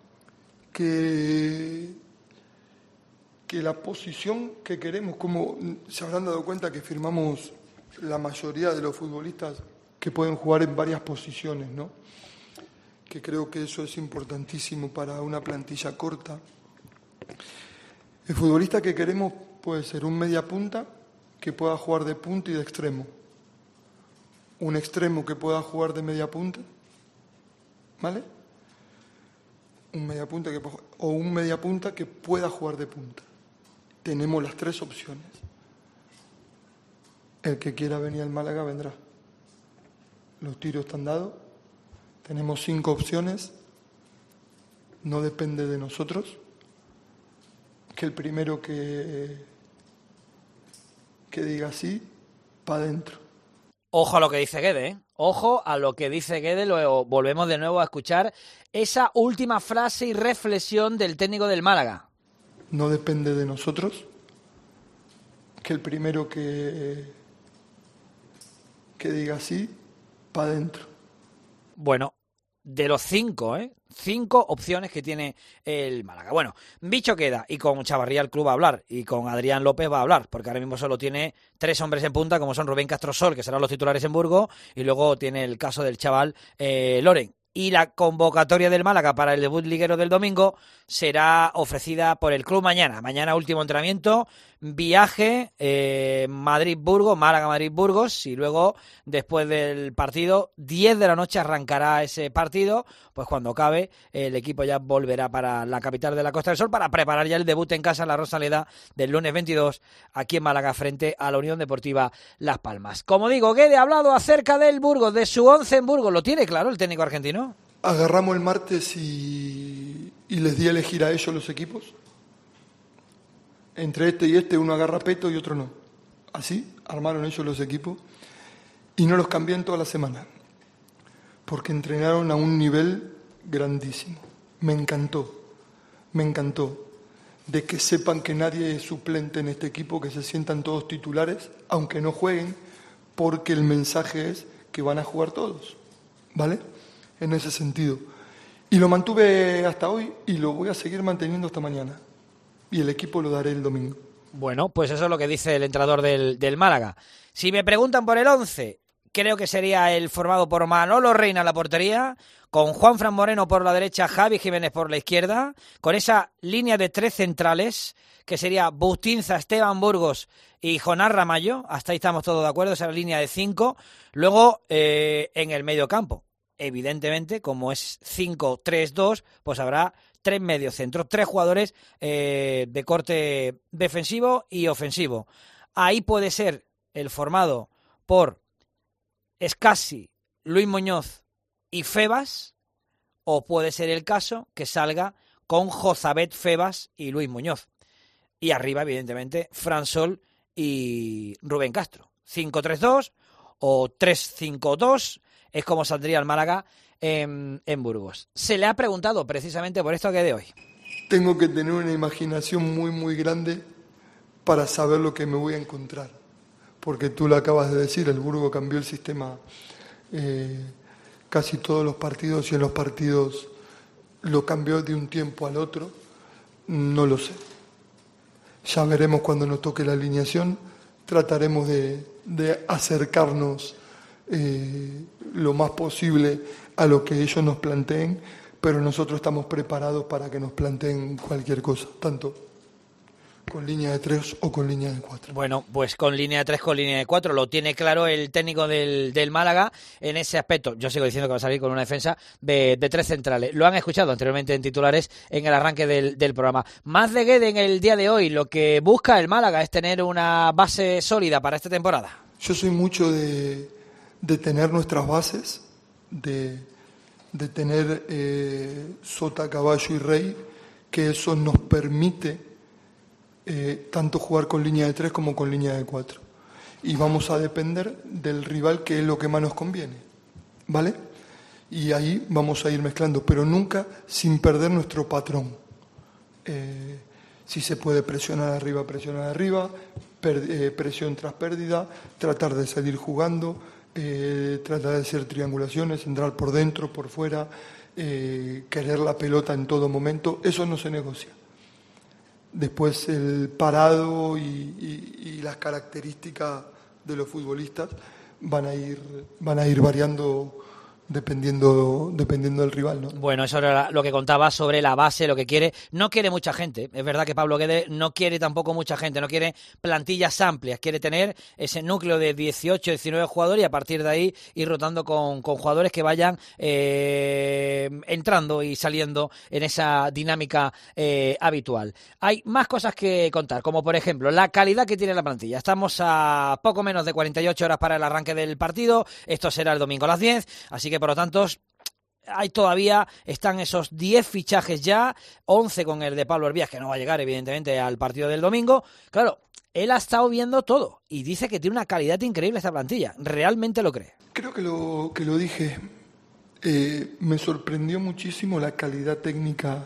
[SPEAKER 5] que... que la posición que queremos, como se habrán dado cuenta que firmamos la mayoría de los futbolistas que pueden jugar en varias posiciones, ¿no? Que creo que eso es importantísimo para una plantilla corta. El futbolista que queremos puede ser un media punta que pueda jugar de punta y de extremo, un extremo que pueda jugar de media punta, ¿vale? Un media punta que, o un media punta que pueda jugar de punta. Tenemos las tres opciones. El que quiera venir al Málaga vendrá. Los tiros están dados. Tenemos cinco opciones. No depende de nosotros. Que el primero que, que diga sí, para adentro.
[SPEAKER 3] Ojo a lo que dice Guede, ¿eh? Ojo a lo que dice Guede, lo volvemos de nuevo a escuchar esa última frase y reflexión del técnico del Málaga.
[SPEAKER 5] No depende de nosotros, que el primero que, que diga sí, para adentro.
[SPEAKER 3] Bueno, de los cinco, ¿eh? Cinco opciones que tiene el Málaga. Bueno, dicho queda, y con Chavarría el club va a hablar, y con Adrián López va a hablar, porque ahora mismo solo tiene tres hombres en punta, como son Rubén Castrosol, que serán los titulares en Burgos, y luego tiene el caso del chaval eh, Loren. Y la convocatoria del Málaga para el debut liguero del domingo será ofrecida por el club mañana. Mañana último entrenamiento, viaje, eh, Madrid-Burgos, Málaga-Madrid-Burgos, y luego, después del partido, diez de la noche arrancará ese partido, pues cuando acabe el equipo ya volverá para la capital de la Costa del Sol para preparar ya el debut en casa en la Rosaleda del lunes veintidós, aquí en Málaga, frente a la Unión Deportiva Las Palmas. Como digo, Guede ha hablado acerca del Burgos, de su once en Burgos. ¿Lo tiene claro el técnico argentino?
[SPEAKER 5] Agarramos el martes y, y les di a elegir a ellos los equipos. Entre este y este, uno agarra peto y otro no. Así armaron ellos los equipos y no los cambié en toda la semana, porque entrenaron a un nivel grandísimo. Me encantó, me encantó. De que sepan que nadie es suplente en este equipo, que se sientan todos titulares, aunque no jueguen, porque el mensaje es que van a jugar todos, ¿vale? En ese sentido. Y lo mantuve hasta hoy y lo voy a seguir manteniendo hasta mañana. Y el equipo lo daré el domingo.
[SPEAKER 3] Bueno, pues eso es lo que dice el entrenador del, del Málaga. Si me preguntan por el once, creo que sería el formado por Manolo Reina en la portería, con Juan Fran Moreno por la derecha, Javi Jiménez por la izquierda, con esa línea de tres centrales, que sería Bustinza, Esteban Burgos y Jonás Ramallo. Hasta ahí estamos todos de acuerdo, esa es la línea de cinco. Luego, eh, en el medio campo, evidentemente, como es cinco tres dos, pues habrá tres mediocentros, tres jugadores eh, de corte defensivo y ofensivo. Ahí puede ser el formado por Escasi, Luis Muñoz y Febas, o puede ser el caso que salga con Jozabet, Febas y Luis Muñoz. Y arriba, evidentemente, Fran Sol y Rubén Castro. cinco tres dos o tres cinco dos es como saldría el Málaga en, en Burgos. Se le ha preguntado precisamente por esto que de hoy.
[SPEAKER 5] Tengo que tener una imaginación muy, muy grande para saber lo que me voy a encontrar. Porque tú lo acabas de decir, el Burgos cambió el sistema eh, casi todos los partidos, y en los partidos lo cambió de un tiempo al otro. No lo sé. Ya veremos cuando nos toque la alineación. Trataremos de, de acercarnos eh, lo más posible a lo que ellos nos planteen, pero nosotros estamos preparados para que nos planteen cualquier cosa, tanto con línea de tres o con línea de cuatro.
[SPEAKER 3] Bueno, pues con línea de tres, con línea de cuatro, lo tiene claro el técnico del, del Málaga en ese aspecto. Yo sigo diciendo que va a salir con una defensa de, de tres centrales. Lo han escuchado anteriormente en titulares en el arranque del, del programa. Más de Guede en el día de hoy, lo que busca el Málaga es tener una base sólida para esta temporada.
[SPEAKER 5] Yo soy mucho de, de tener nuestras bases, de, de tener eh, sota, caballo y rey, que eso nos permite Eh, tanto jugar con línea de tres como con línea de cuatro. Y vamos a depender del rival, que es lo que más nos conviene, ¿vale? Y ahí vamos a ir mezclando, pero nunca sin perder nuestro patrón. Eh, si se puede presionar arriba, presionar arriba, per, eh, presión tras pérdida, tratar de salir jugando, eh, tratar de hacer triangulaciones, entrar por dentro, por fuera, eh, querer la pelota en todo momento. Eso no se negocia. Después el parado y, y, y las características de los futbolistas van a ir van a ir variando dependiendo dependiendo del rival, ¿no?
[SPEAKER 3] Bueno, eso era lo que contaba sobre la base, lo que quiere. No quiere mucha gente. Es verdad que Pablo Guede no quiere tampoco mucha gente, no quiere plantillas amplias, quiere tener ese núcleo de dieciocho, diecinueve jugadores y a partir de ahí ir rotando con, con jugadores que vayan eh, entrando y saliendo en esa dinámica eh, habitual. Hay más cosas que contar, como por ejemplo la calidad que tiene la plantilla. Estamos a poco menos de cuarenta y ocho horas para el arranque del partido. Esto será el domingo a las diez, así que por lo tanto hay todavía, están esos diez fichajes ya, once con el de Pablo Hervías, que no va a llegar evidentemente al partido del domingo. Claro, él ha estado viendo todo y dice que tiene una calidad increíble esta plantilla. ¿Realmente lo cree?
[SPEAKER 5] Creo que lo, que lo dije. Eh, me sorprendió muchísimo la calidad técnica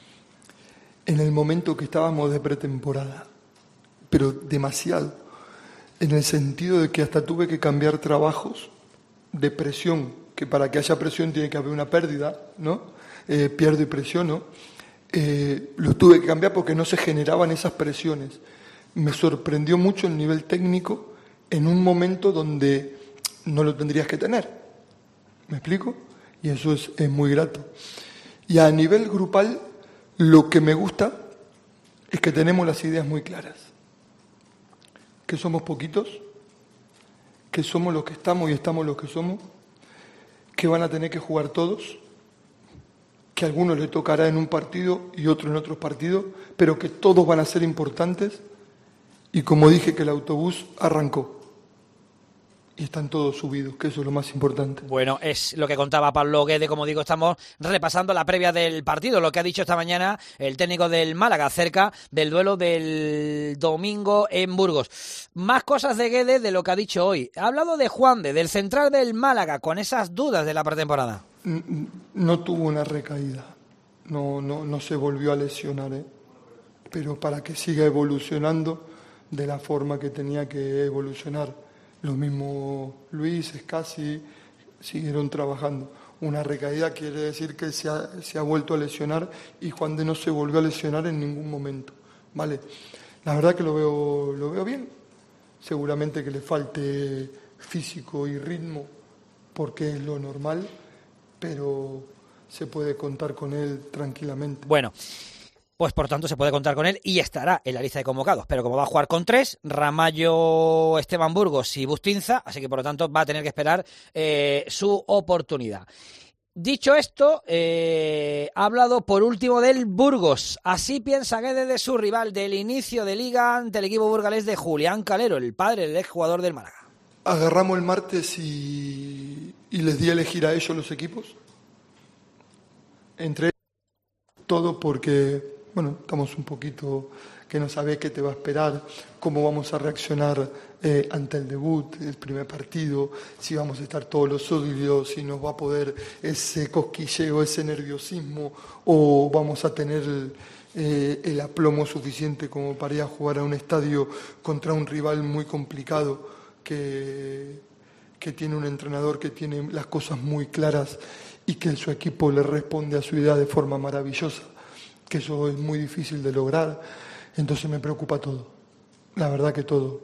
[SPEAKER 5] en el momento que estábamos de pretemporada, pero demasiado, en el sentido de que hasta tuve que cambiar trabajos de presión, que para que haya presión tiene que haber una pérdida, ¿no? Eh, pierdo y presiono. Eh, los tuve que cambiar porque no se generaban esas presiones. Me sorprendió mucho el nivel técnico en un momento donde no lo tendrías que tener. ¿Me explico? Y eso es, es muy grato. Y a nivel grupal, lo que me gusta es que tenemos las ideas muy claras. Que somos poquitos, que somos los que estamos y estamos los que somos, que van a tener que jugar todos, que a algunos les tocará en un partido y otro en otros partidos, pero que todos van a ser importantes y como dije que el autobús arrancó y están todos subidos, que eso es lo más importante.
[SPEAKER 3] Bueno, es lo que contaba Pablo Guede. Como digo, estamos repasando la previa del partido, lo que ha dicho esta mañana el técnico del Málaga acerca del duelo del domingo en Burgos. Más cosas de Guede de lo que ha dicho hoy. Ha hablado de Juande, del central del Málaga, con esas dudas de la pretemporada.
[SPEAKER 5] No tuvo una recaída, no, no, no se volvió a lesionar, ¿eh? Pero para que siga evolucionando de la forma que tenía que evolucionar. Lo mismo Luis, Escasi, siguieron trabajando. Una recaída quiere decir que se ha, se ha vuelto a lesionar y Juan de no se volvió a lesionar en ningún momento, ¿vale? La verdad que lo veo, lo veo bien. Seguramente que le falte físico y ritmo porque es lo normal, pero se puede contar con él tranquilamente.
[SPEAKER 3] Bueno, pues por tanto se puede contar con él y estará en la lista de convocados. Pero como va a jugar con tres, Ramallo, Esteban Burgos y Bustinza, así que por lo tanto va a tener que esperar eh, su oportunidad. Dicho esto, eh, ha hablado por último del Burgos. Así piensa Guede de su rival del inicio de liga ante el equipo burgalés de Julián Calero, el padre del exjugador del Málaga.
[SPEAKER 5] Agarramos el martes y, y les di a elegir a ellos los equipos. Entre todo porque... Bueno, estamos un poquito que no sabés qué te va a esperar, cómo vamos a reaccionar eh, ante el debut, el primer partido, si vamos a estar todos los sólidos, si nos va a poder ese cosquilleo, ese nerviosismo, o vamos a tener el, eh, el aplomo suficiente como para ir a jugar a un estadio contra un rival muy complicado que, que tiene un entrenador que tiene las cosas muy claras y que su equipo le responde a su idea de forma maravillosa, que eso es muy difícil de lograr. Entonces me preocupa todo, la verdad que todo.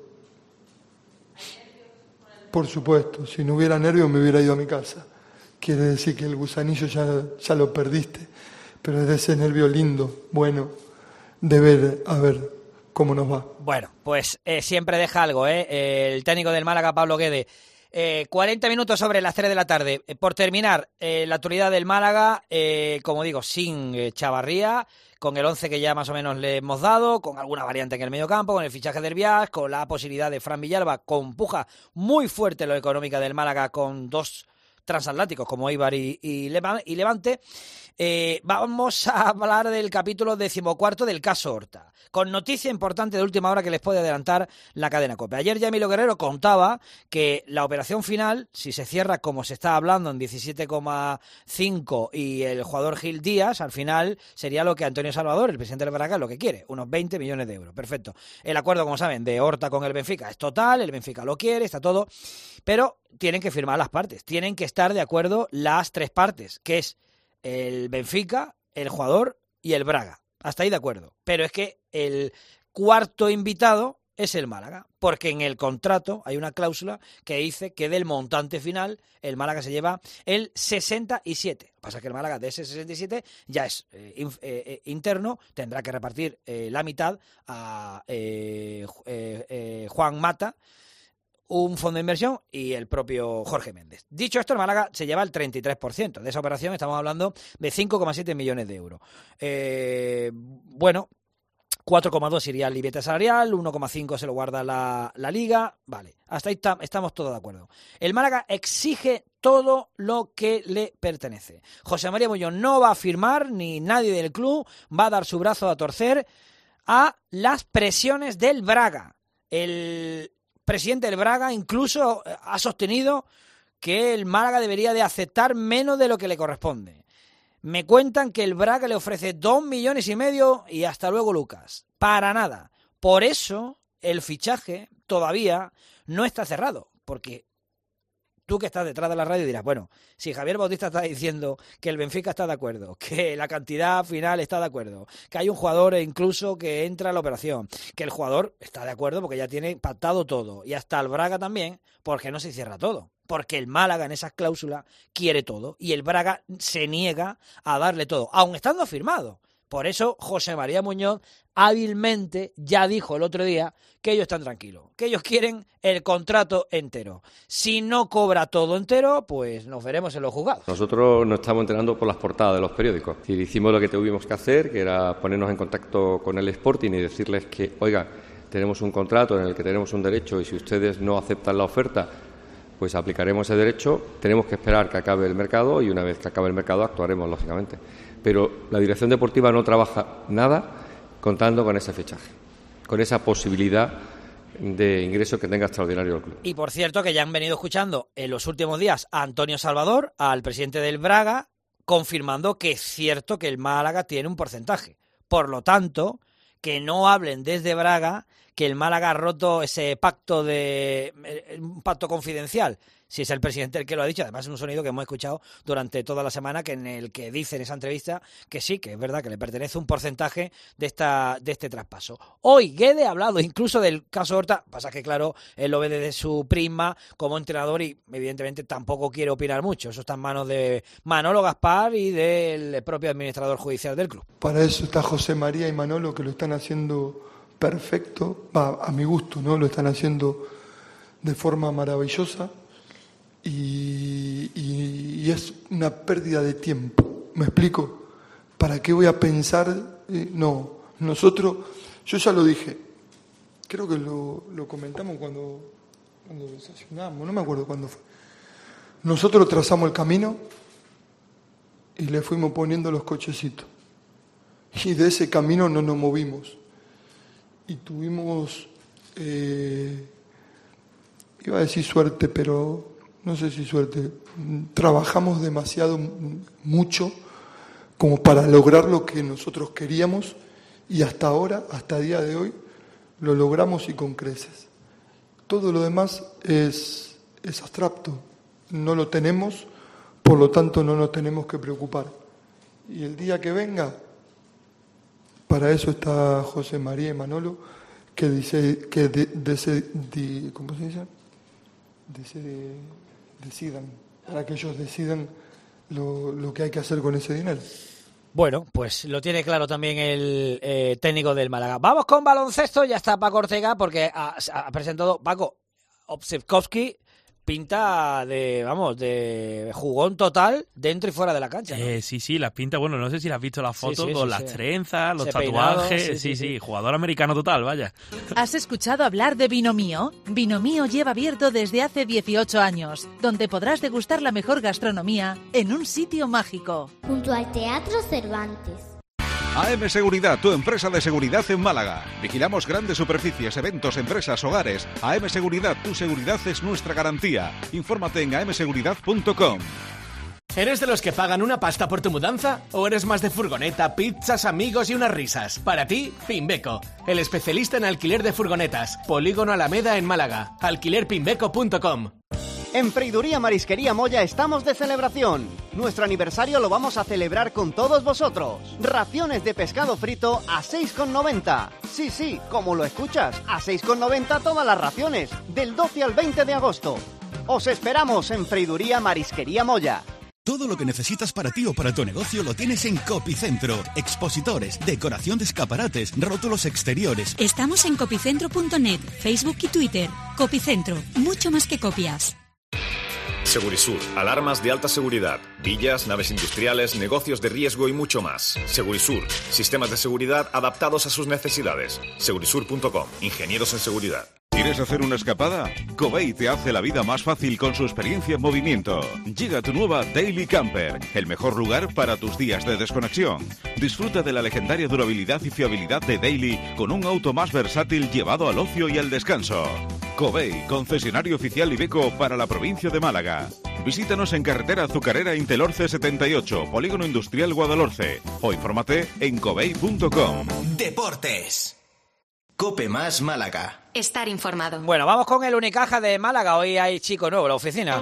[SPEAKER 5] Por supuesto, si no hubiera nervios me hubiera ido a mi casa. Quiere decir que el gusanillo ya, ya lo perdiste, pero es de ese nervio lindo, bueno, de ver, a ver, cómo nos va.
[SPEAKER 3] Bueno, pues eh, siempre deja algo, ¿eh? El técnico del Málaga, Pablo Guede. Eh, cuarenta minutos sobre las tres de la tarde. Eh, por terminar, eh, la actualidad del Málaga, eh, como digo, sin eh, Chavarría, con el once que ya más o menos le hemos dado, con alguna variante en el medio campo, con el fichaje de Herbiás, con la posibilidad de Fran Villalba, con puja muy fuerte lo económica del Málaga, con dos transatlánticos como Eibar y, y Levante. Eh, vamos a hablar del capítulo decimocuarto del caso Horta, con noticia importante de última hora que les puede adelantar la cadena COPE. Ayer ya Emilio Guerrero contaba que la operación final, si se cierra como se está hablando en diecisiete coma cinco y el jugador Gil Díaz, al final sería lo que Antonio Salvador, el presidente del Braga, lo que quiere, unos veinte millones de euros. Perfecto. El acuerdo, como saben, de Horta con el Benfica es total, el Benfica lo quiere, está todo, pero tienen que firmar las partes, tienen que estar de acuerdo las tres partes, que es el Benfica, el jugador y el Braga. Hasta ahí de acuerdo. Pero es que el cuarto invitado es el Málaga, porque en el contrato hay una cláusula que dice que del montante final el Málaga se lleva el sesenta y siete. Lo que pasa es que el Málaga de ese sesenta y siete ya es eh, inf, eh, interno, tendrá que repartir eh, la mitad a eh, eh, eh, Juan Mata, un fondo de inversión y el propio Jorge Méndez. Dicho esto, el Málaga se lleva el treinta y tres por ciento. De esa operación estamos hablando de cinco coma siete millones de euros. Eh, bueno, cuatro coma dos iría al límite salarial, uno coma cinco se lo guarda la, la Liga. Vale, hasta ahí tam, estamos todos de acuerdo. El Málaga exige todo lo que le pertenece. José María Muñoz no va a firmar, ni nadie del club va a dar su brazo a torcer a las presiones del Braga. El presidente del Braga incluso ha sostenido que el Málaga debería de aceptar menos de lo que le corresponde. Me cuentan que el Braga le ofrece dos millones y medio y hasta luego, Lucas. Para nada. Por eso el fichaje todavía no está cerrado, porque tú que estás detrás de la radio dirás, bueno, si Javier Bautista está diciendo que el Benfica está de acuerdo, que la cantidad final está de acuerdo, que hay un jugador incluso que entra a la operación, que el jugador está de acuerdo porque ya tiene pactado todo, y hasta el Braga también, porque no se cierra todo, porque el Málaga en esas cláusulas quiere todo, y el Braga se niega a darle todo, aun estando firmado. Por eso José María Muñoz hábilmente ya dijo el otro día que ellos están tranquilos, que ellos quieren el contrato entero. Si no cobra todo entero, pues nos veremos en los juzgados.
[SPEAKER 2] Nosotros nos estamos enterando por las portadas de los periódicos. Y hicimos lo que tuvimos que hacer, que era ponernos en contacto con el Sporting y decirles que, oiga, tenemos un contrato en el que tenemos un derecho y si ustedes no aceptan la oferta, pues aplicaremos ese derecho. Tenemos que esperar que acabe el mercado y una vez que acabe el mercado actuaremos, lógicamente. Pero la dirección deportiva no trabaja nada contando con ese fichaje, con esa posibilidad de ingreso que tenga extraordinario el club.
[SPEAKER 3] Y por cierto que ya han venido escuchando en los últimos días a Antonio Salvador, al presidente del Braga, confirmando que es cierto que el Málaga tiene un porcentaje. Por lo tanto, que no hablen desde Braga que el Málaga ha roto ese pacto de un pacto confidencial. Si es el presidente el que lo ha dicho, además es un sonido que hemos escuchado durante toda la semana, que en el que dice en esa entrevista que sí, que es verdad que le pertenece un porcentaje de esta de este traspaso. Hoy Guede ha hablado incluso del caso Horta, pasa que claro, él lo ve desde su prisma como entrenador y evidentemente tampoco quiere opinar mucho, eso está en manos de Manolo Gaspar y del propio administrador judicial del club.
[SPEAKER 5] Para eso está José María y Manolo, que lo están haciendo perfecto, va, a mi gusto, ¿no? Lo están haciendo de forma maravillosa. Y, y, y es una pérdida de tiempo. ¿Me explico? ¿Para qué voy a pensar? Eh, no, nosotros, yo ya lo dije, creo que lo, lo comentamos cuando, cuando desayunamos, no me acuerdo cuándo fue. Nosotros trazamos el camino y le fuimos poniendo los cochecitos. Y de ese camino no nos movimos. Y tuvimos, eh, iba a decir suerte, pero no sé si suerte, trabajamos demasiado, mucho, como para lograr lo que nosotros queríamos y hasta ahora, hasta el día de hoy, lo logramos y con creces. Todo lo demás es, es abstracto, no lo tenemos, por lo tanto no nos tenemos que preocupar. Y el día que venga, para eso está José María y Manolo, que dice, que de, de, de, de, ¿cómo se dice? De, decidan, para que ellos decidan lo, lo que hay que hacer con ese dinero.
[SPEAKER 3] Bueno, pues lo tiene claro también el eh, técnico del Málaga. Vamos con baloncesto, ya está Paco Ortega porque ha, ha presentado Paco Obsevkovsky. Pinta de, vamos, de jugón total dentro y fuera de la cancha, ¿no?
[SPEAKER 4] Eh, sí, sí, las pintas, bueno, no sé si las has visto las fotos
[SPEAKER 3] sí, sí,
[SPEAKER 4] con
[SPEAKER 3] sí,
[SPEAKER 4] las
[SPEAKER 3] sí.
[SPEAKER 4] trenzas, los
[SPEAKER 3] Ese
[SPEAKER 4] tatuajes,
[SPEAKER 3] peinado,
[SPEAKER 4] sí
[SPEAKER 3] sí,
[SPEAKER 4] sí,
[SPEAKER 3] sí, sí.
[SPEAKER 4] jugador americano total, vaya.
[SPEAKER 17] ¿Has escuchado hablar de Vino Mío? Vino Mío lleva abierto desde hace dieciocho años, donde podrás degustar la mejor gastronomía en un sitio mágico.
[SPEAKER 18] Junto al Teatro Cervantes.
[SPEAKER 13] A M Seguridad, tu empresa de seguridad en Málaga. Vigilamos grandes superficies, eventos, empresas, hogares. A M Seguridad, tu seguridad es nuestra garantía. Infórmate en a m seguridad punto com.
[SPEAKER 19] ¿Eres de los que pagan una pasta por tu mudanza? ¿O eres más de furgoneta, pizzas, amigos y unas risas? Para ti, Pimbeco, el especialista en alquiler de furgonetas. Polígono Alameda en Málaga. alquiler pimbeco punto com.
[SPEAKER 11] En Freiduría Marisquería Moya estamos de celebración. Nuestro aniversario lo vamos a celebrar con todos vosotros. Raciones de pescado frito a seis con noventa. Sí, sí, como lo escuchas, a seis con noventa todas las raciones, del doce al veinte de agosto. Os esperamos en Freiduría Marisquería Moya.
[SPEAKER 20] Todo lo que necesitas para ti o para tu negocio lo tienes en Copicentro. Expositores, decoración de escaparates, rótulos exteriores.
[SPEAKER 21] Estamos en copicentro punto net, Facebook y Twitter. Copicentro, mucho más que copias.
[SPEAKER 22] Segurisur, alarmas de alta seguridad, villas, naves industriales, negocios de riesgo y mucho más. Segurisur, sistemas de seguridad adaptados a sus necesidades. Segurisur punto com, ingenieros en seguridad.
[SPEAKER 13] ¿Quieres hacer una escapada? Covey te hace la vida más fácil con su experiencia en movimiento. Llega tu nueva Daily Camper, el mejor lugar para tus días de desconexión. Disfruta de la legendaria durabilidad y fiabilidad de Daily con un auto más versátil llevado al ocio y al descanso. Covey, concesionario oficial Iveco para la provincia de Málaga. Visítanos en carretera Azucarera Intelorce setenta y ocho, Polígono Industrial Guadalhorce, o infórmate en covey punto com.
[SPEAKER 1] Deportes. Cope Más Málaga.
[SPEAKER 21] Estar informado.
[SPEAKER 3] Bueno, vamos con el Unicaja de Málaga. Hoy hay chico nuevo en la oficina.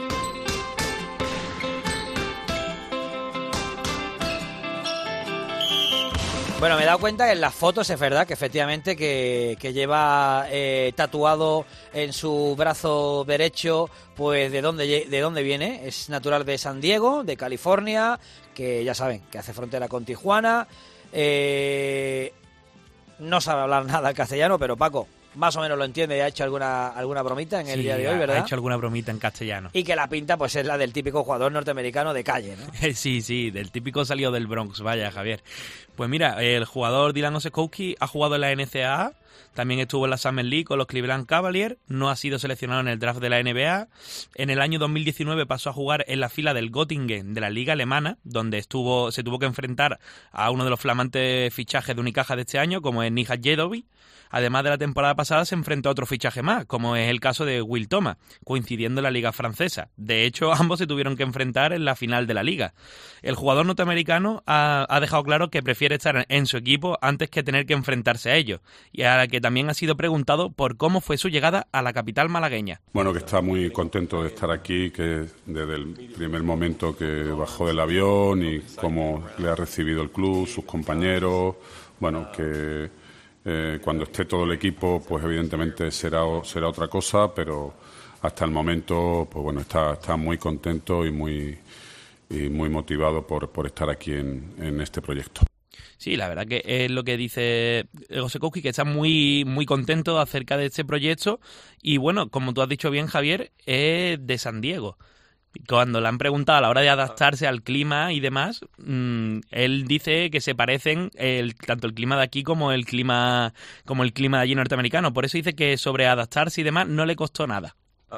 [SPEAKER 3] Bueno, me he dado cuenta que en las fotos es verdad que efectivamente que, que lleva eh, tatuado en su brazo derecho, pues de dónde, de dónde viene. Es natural de San Diego, de California, que ya saben, que hace frontera con Tijuana. Eh, no sabe hablar nada el castellano, pero Paco más o menos lo entiende y ha hecho alguna alguna bromita en el
[SPEAKER 4] sí,
[SPEAKER 3] día de hoy, ¿verdad?
[SPEAKER 4] Ha hecho alguna bromita en castellano.
[SPEAKER 3] Y que la pinta pues es la del típico jugador norteamericano de calle, ¿no?
[SPEAKER 4] Sí, sí, del típico salido del Bronx, vaya, Javier. Pues mira, el jugador Dylan Osekowski ha jugado en la N C A A, también estuvo en la Summer League con los Cleveland Cavaliers, no ha sido seleccionado en el draft de la N B A. En el año dos mil diecinueve pasó a jugar en la fila del Göttingen de la Liga Alemana, donde estuvo se tuvo que enfrentar a uno de los flamantes fichajes de Unicaja de este año, como es Nihat Jedovic. Además de la temporada pasada se enfrentó a otro fichaje más, como es el caso de Will Thomas, coincidiendo en la Liga Francesa. De hecho, ambos se tuvieron que enfrentar en la final de la Liga. El jugador norteamericano ha, ha dejado claro que prefiere estar en su equipo antes que tener que enfrentarse a ellos, y a la que también ha sido preguntado por cómo fue su llegada a la capital malagueña.
[SPEAKER 7] Bueno, que está muy contento de estar aquí, que desde el primer momento que bajó del avión y cómo le ha recibido el club, sus compañeros, bueno, que... Eh, cuando esté todo el equipo, pues evidentemente será será otra cosa, pero hasta el momento, pues bueno, está está muy contento y muy y muy motivado por, por estar aquí en, en este proyecto.
[SPEAKER 4] Sí, la verdad que es lo que dice Osekowski, que está muy muy contento acerca de este proyecto y bueno, como tú has dicho bien, Javier, es de San Diego. Cuando le han preguntado a la hora de adaptarse al clima y demás, mmm, él dice que se parecen el, tanto el clima de aquí como el clima como el clima de allí norteamericano. Por eso dice que sobre adaptarse y demás no le costó nada.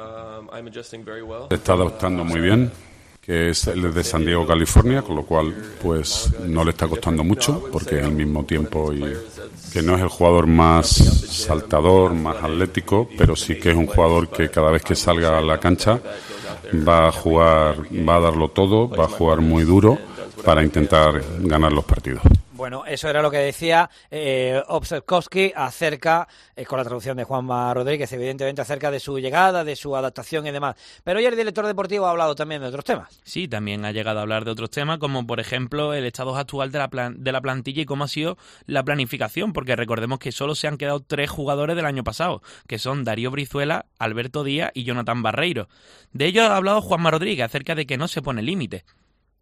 [SPEAKER 7] Se está adaptando muy bien, que es el de San Diego, California, con lo cual pues no le está costando mucho, porque es al mismo tiempo y que no es el jugador más saltador, más atlético, pero sí que es un jugador que cada vez que salga a la cancha va a jugar, va a darlo todo, va a jugar muy duro para intentar ganar los partidos.
[SPEAKER 3] Bueno, eso era lo que decía eh, Osekowski acerca, eh, con la traducción de Juanma Rodríguez, evidentemente acerca de su llegada, de su adaptación y demás. Pero hoy el director deportivo ha hablado también de otros temas.
[SPEAKER 4] Sí, también ha llegado a hablar de otros temas, como por ejemplo el estado actual de la, plan- de la plantilla y cómo ha sido la planificación, porque recordemos que solo se han quedado tres jugadores del año pasado, que son Darío Brizuela, Alberto Díaz y Jonathan Barreiro. De ello ha hablado Juanma Rodríguez acerca de que no se pone límite.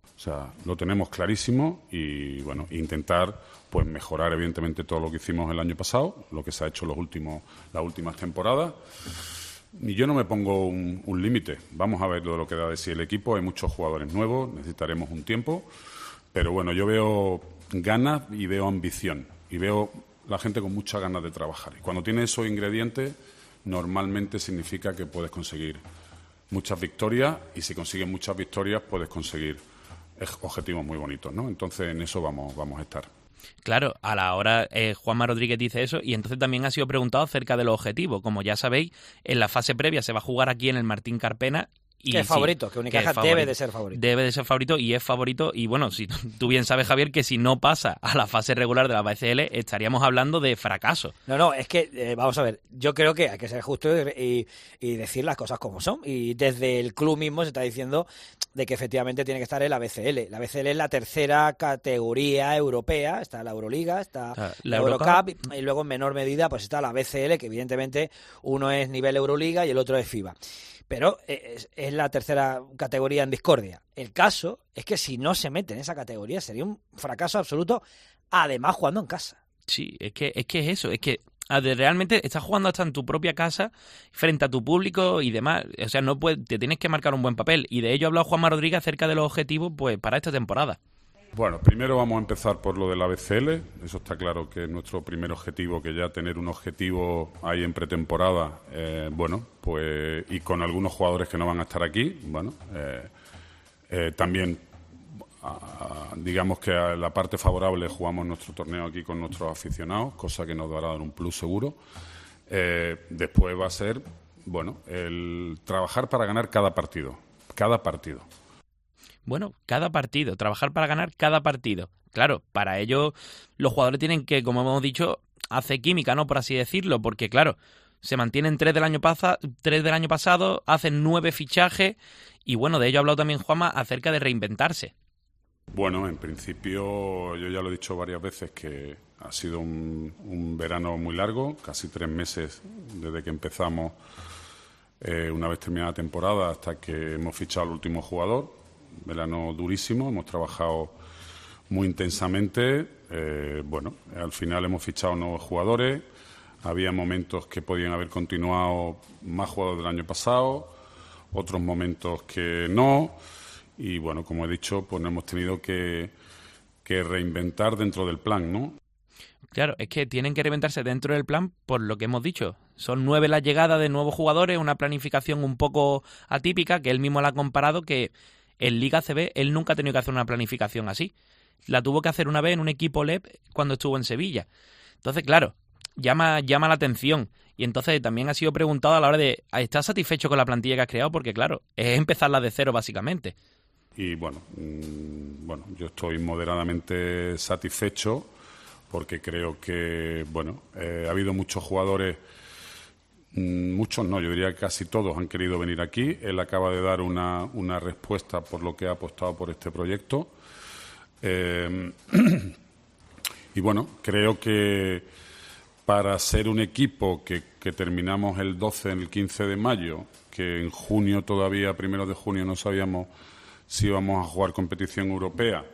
[SPEAKER 7] O sea, lo tenemos clarísimo y, bueno, intentar pues mejorar evidentemente todo lo que hicimos el año pasado, lo que se ha hecho los últimos, las últimas temporadas. Y yo no me pongo un, un límite. Vamos a ver lo que da de sí el equipo. Hay muchos jugadores nuevos, necesitaremos un tiempo. Pero bueno, yo veo ganas y veo ambición. Y veo la gente con muchas ganas de trabajar. Y cuando tienes esos ingredientes, normalmente significa que puedes conseguir muchas victorias. Y si consigues muchas victorias, puedes conseguir objetivos muy bonitos, ¿no? Entonces, en eso vamos, vamos a estar.
[SPEAKER 4] Claro, a la hora eh, Juanma Rodríguez dice eso y entonces también ha sido preguntado acerca de los objetivos. Como ya sabéis, en la fase previa se va a jugar aquí en el Martín Carpena. Y
[SPEAKER 3] que es
[SPEAKER 4] sí,
[SPEAKER 3] favorito, que Unicaja
[SPEAKER 4] que
[SPEAKER 3] debe de ser favorito.
[SPEAKER 4] Debe de ser favorito y es favorito. Y bueno, si tú bien sabes, Javier, que si no pasa a la fase regular de la B C L, estaríamos hablando de fracaso.
[SPEAKER 3] No, no, es que, eh, vamos a ver, yo creo que hay que ser justo y, y decir las cosas como son. Y desde el club mismo se está diciendo de que efectivamente tiene que estar en la B C L. La B C L es la tercera categoría europea, está la Euroliga, está ah, la, la Eurocup, Eurocup y luego en menor medida pues está la B C L, que evidentemente uno es nivel Euroliga y el otro es FIBA. Pero es, es la tercera categoría en discordia. El caso es que si no se mete en esa categoría sería un fracaso absoluto, además jugando en casa.
[SPEAKER 4] Sí, es que es que es eso, es que realmente estás jugando hasta en tu propia casa, frente a tu público y demás. O sea, no puedes, te tienes que marcar un buen papel. Y de ello ha hablado Juanma Rodríguez acerca de los objetivos pues para esta temporada.
[SPEAKER 7] Bueno, primero vamos a empezar por lo de la B C L. Eso está claro que es nuestro primer objetivo, que ya tener un objetivo ahí en pretemporada, eh, bueno, pues y con algunos jugadores que no van a estar aquí, bueno, eh, eh, también a, digamos que a la parte favorable jugamos nuestro torneo aquí con nuestros aficionados, cosa que nos dará un plus seguro. Eh, después va a ser, bueno, el trabajar para ganar cada partido, cada partido.
[SPEAKER 4] Bueno, cada partido, trabajar para ganar cada partido. Claro, para ello los jugadores tienen que, como hemos dicho, hacer química, ¿no? Por así decirlo, porque claro, se mantienen tres del año pasado, tres del año pasado, hacen nueve fichajes y bueno, de ello ha hablado también Juanma acerca de reinventarse.
[SPEAKER 7] Bueno, en principio yo ya lo he dicho varias veces que ha sido un, un verano muy largo, casi tres meses desde que empezamos eh, una vez terminada la temporada hasta que hemos fichado al último jugador. Verano durísimo, hemos trabajado muy intensamente, eh, bueno, al final hemos fichado nuevos jugadores, había momentos que podían haber continuado más jugadores del año pasado, otros momentos que no, y bueno, como he dicho, pues nos hemos tenido que, que reinventar dentro del plan, ¿no?
[SPEAKER 4] Claro, es que tienen que reinventarse dentro del plan por lo que hemos dicho. Son nueve las llegadas de nuevos jugadores, una planificación un poco atípica, que él mismo la ha comparado, que en Liga A C B él nunca ha tenido que hacer una planificación así. La tuvo que hacer una vez en un equipo L E P cuando estuvo en Sevilla. Entonces, claro, llama, llama la atención. Y entonces también ha sido preguntado a la hora de ¿estás satisfecho con la plantilla que has creado? Porque, claro, es empezarla de cero básicamente.
[SPEAKER 7] Y bueno, mmm, bueno, yo estoy moderadamente satisfecho porque creo que, bueno, eh, ha habido muchos jugadores. Muchos no, yo diría que casi todos han querido venir aquí. Él acaba de dar una, una respuesta por lo que ha apostado por este proyecto. Eh, y bueno, creo que para ser un equipo que, que terminamos el doce, el quince de mayo, que en junio todavía, primero de junio, no sabíamos si íbamos a jugar competición europea,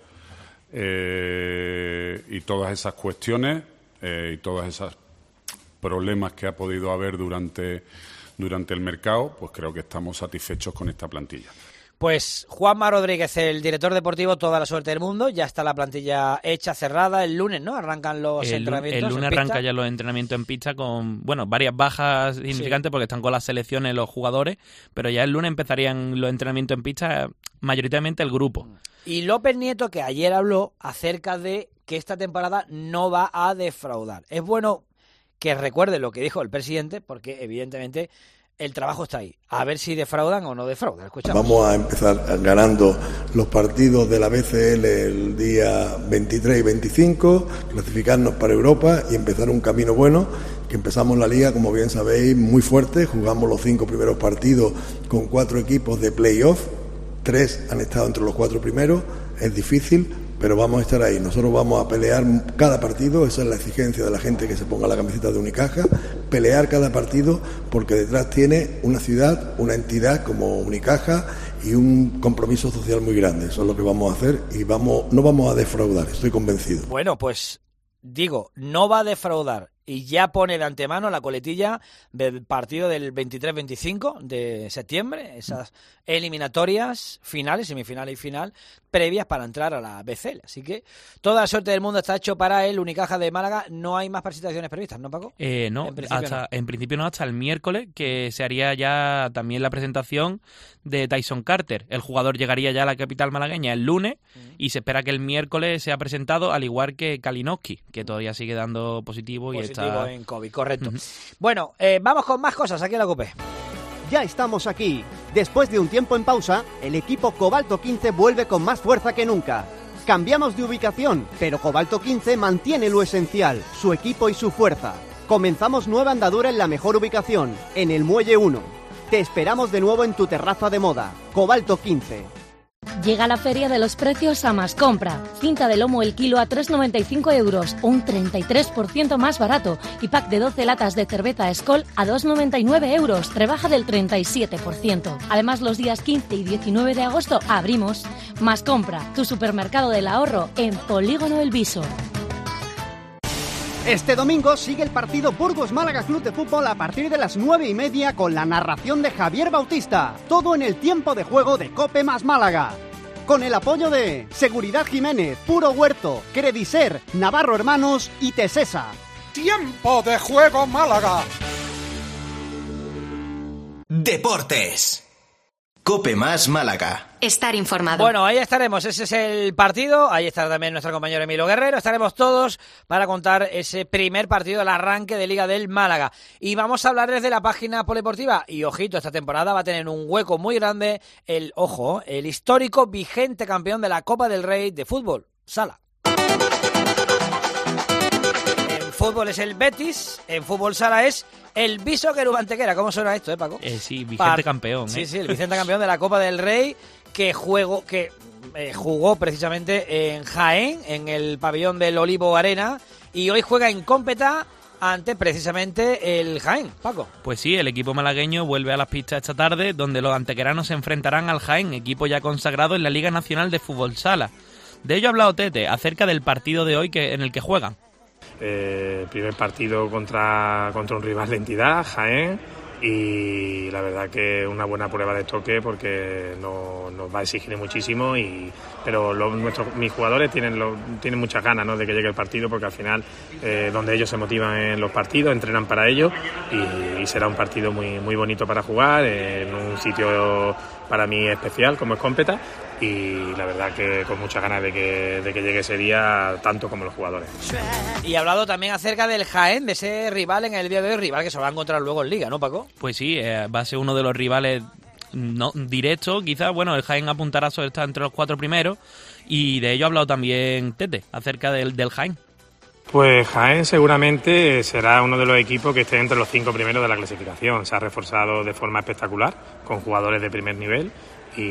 [SPEAKER 7] eh, y todas esas cuestiones eh, y todas esas problemas que ha podido haber durante, durante el mercado, pues creo que estamos satisfechos con esta plantilla.
[SPEAKER 3] Pues Juanma Rodríguez, el director deportivo, toda la suerte del mundo. Ya está la plantilla hecha, cerrada. El lunes, ¿no? Arrancan los
[SPEAKER 4] el,
[SPEAKER 3] entrenamientos.
[SPEAKER 4] El lunes arranca ya los entrenamientos en pista con, bueno, varias bajas significantes sí, porque están con las selecciones los jugadores, pero ya el lunes empezarían los entrenamientos en pista, mayoritariamente el grupo.
[SPEAKER 3] Y López Nieto, que ayer habló acerca de que esta temporada no va a defraudar. Es bueno que recuerde lo que dijo el presidente, porque evidentemente el trabajo está ahí. A ver si defraudan o no defraudan. Escuchamos.
[SPEAKER 8] Vamos a empezar ganando los partidos de la B C L el día veintitrés y veinticinco, clasificarnos para Europa y empezar un camino bueno, que empezamos la liga, como bien sabéis, muy fuerte. Jugamos los cinco primeros partidos con cuatro equipos de playoff. Tres han estado entre los cuatro primeros. Es difícil, pero vamos a estar ahí. Nosotros vamos a pelear cada partido, esa es la exigencia de la gente que se ponga la camiseta de Unicaja, pelear cada partido, porque detrás tiene una ciudad, una entidad como Unicaja y un compromiso social muy grande. Eso es lo que vamos a hacer y vamos, no vamos a defraudar, estoy convencido.
[SPEAKER 3] Bueno, pues digo, no va a defraudar y ya pone de antemano la coletilla del partido del veintitrés veinticinco de septiembre, esas eliminatorias finales, semifinal y final, previas para entrar a la B C L. Así que toda la suerte del mundo está hecho para el Unicaja de Málaga. No hay más presentaciones previstas, ¿no, Paco?
[SPEAKER 4] Eh, no,
[SPEAKER 3] en principio,
[SPEAKER 4] hasta,
[SPEAKER 3] no.
[SPEAKER 4] en principio no, hasta el miércoles, que se haría ya también la presentación de Tyson Carter. El jugador llegaría ya a la capital malagueña el lunes uh-huh. y se espera que el miércoles sea presentado, al igual que Kalinowski, que todavía sigue dando positivo,
[SPEAKER 3] positivo
[SPEAKER 4] y está...
[SPEAKER 3] en COVID, correcto. Uh-huh. Bueno, eh, vamos con más cosas aquí en la COPE.
[SPEAKER 11] Ya estamos aquí. Después de un tiempo en pausa, el equipo Cobalto quince vuelve con más fuerza que nunca. Cambiamos de ubicación, pero Cobalto quince mantiene lo esencial, su equipo y su fuerza. Comenzamos nueva andadura en la mejor ubicación, en el Muelle uno. Te esperamos de nuevo en tu terraza de moda, Cobalto quince.
[SPEAKER 14] Llega la feria de los precios a Más Compra. Cinta de lomo el kilo a tres noventa y cinco euros, un treinta y tres por ciento más barato. Y pack de doce latas de cerveza Skol a dos noventa y nueve euros, rebaja del treinta y siete por ciento. Además, los días quince y diecinueve de agosto abrimos. Más Compra, tu supermercado del ahorro en Polígono El Viso.
[SPEAKER 11] Este domingo sigue el partido Burgos Málaga Club de Fútbol a partir de las nueve y media con la narración de Javier Bautista. Todo en el tiempo de juego de Cope más Málaga. Con el apoyo de Seguridad Jiménez, Puro Huerto, Crediser, Navarro Hermanos y Tesesa.
[SPEAKER 12] Tiempo de juego Málaga.
[SPEAKER 1] Deportes. Cope más Málaga.
[SPEAKER 21] Estar informado.
[SPEAKER 3] Bueno, ahí estaremos, ese es el partido, ahí estará también nuestro compañero Emilio Guerrero, estaremos todos para contar ese primer partido del arranque de Liga del Málaga. Y vamos a hablarles de la página polideportiva, y ojito, esta temporada va a tener un hueco muy grande el, ojo, el histórico vigente campeón de la Copa del Rey de fútbol, Sala. En fútbol es el Betis, en fútbol Sala es el Viso Querubantequera. ¿Cómo suena esto, eh, Paco?
[SPEAKER 4] Eh, sí, Vicente
[SPEAKER 3] Par-
[SPEAKER 4] campeón. ¿eh?
[SPEAKER 3] Sí, sí, el Vicente campeón de la Copa del Rey, que juego, que eh, jugó precisamente en Jaén, en el pabellón del Olivo Arena, y hoy juega en Cómpeta ante precisamente el Jaén, Paco.
[SPEAKER 4] Pues sí, el equipo malagueño vuelve a las pistas esta tarde, donde los antequeranos se enfrentarán al Jaén, equipo ya consagrado en la Liga Nacional de Fútbol Sala. De ello ha hablado Tete, acerca del partido de hoy que en el que juegan.
[SPEAKER 9] Eh, primer partido contra, contra un rival de entidad, Jaén, y la verdad que una buena prueba de toque porque no, nos va a exigir muchísimo, y pero lo, nuestros, mis jugadores tienen, lo, tienen muchas ganas, ¿no?, de que llegue el partido, porque al final eh, donde ellos se motivan en los partidos, entrenan para ello, y, y será un partido muy, muy bonito para jugar en un sitio para mí especial como es Cómpeta, y la verdad que con muchas ganas de que, de que llegue ese día, tanto como los jugadores.
[SPEAKER 3] Y ha hablado también acerca del Jaén, de ese rival en el día de hoy, rival que se va a encontrar luego en Liga, ¿no, Paco?
[SPEAKER 4] Pues sí, eh, va a ser uno de los rivales no directos, quizás. Bueno, el Jaén apuntará sobre estar entre los cuatro primeros, y de ello ha hablado también Tete, acerca del, del Jaén.
[SPEAKER 9] Pues Jaén seguramente será uno de los equipos que esté entre los cinco primeros de la clasificación. Se ha reforzado de forma espectacular con jugadores de primer nivel, y,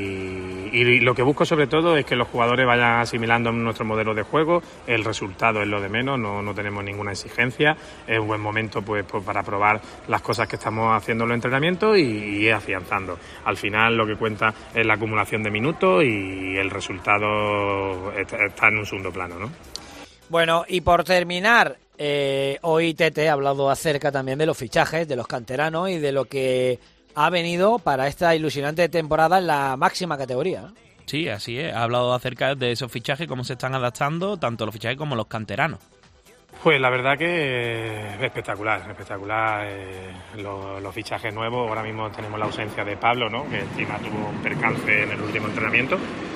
[SPEAKER 9] y lo que busco sobre todo es que los jugadores vayan asimilando nuestro modelo de juego. El resultado es lo de menos, no, no tenemos ninguna exigencia. Es un buen momento pues, pues para probar las cosas que estamos haciendo en los entrenamientos y, y ir afianzando. Al final lo que cuenta es la acumulación de minutos, y el resultado está en un segundo plano, ¿no?
[SPEAKER 3] Bueno, y por terminar, eh, hoy Tete ha hablado acerca también de los fichajes, de los canteranos y de lo que ha venido para esta ilusionante temporada en la máxima categoría, ¿no?
[SPEAKER 4] Sí, así es. Ha hablado acerca de esos fichajes, cómo se están adaptando tanto los fichajes como los canteranos.
[SPEAKER 9] Pues la verdad que es espectacular, espectacular eh, los, los fichajes nuevos. Ahora mismo tenemos la ausencia de Pablo, ¿no?, que encima tuvo un percance en el último entrenamiento.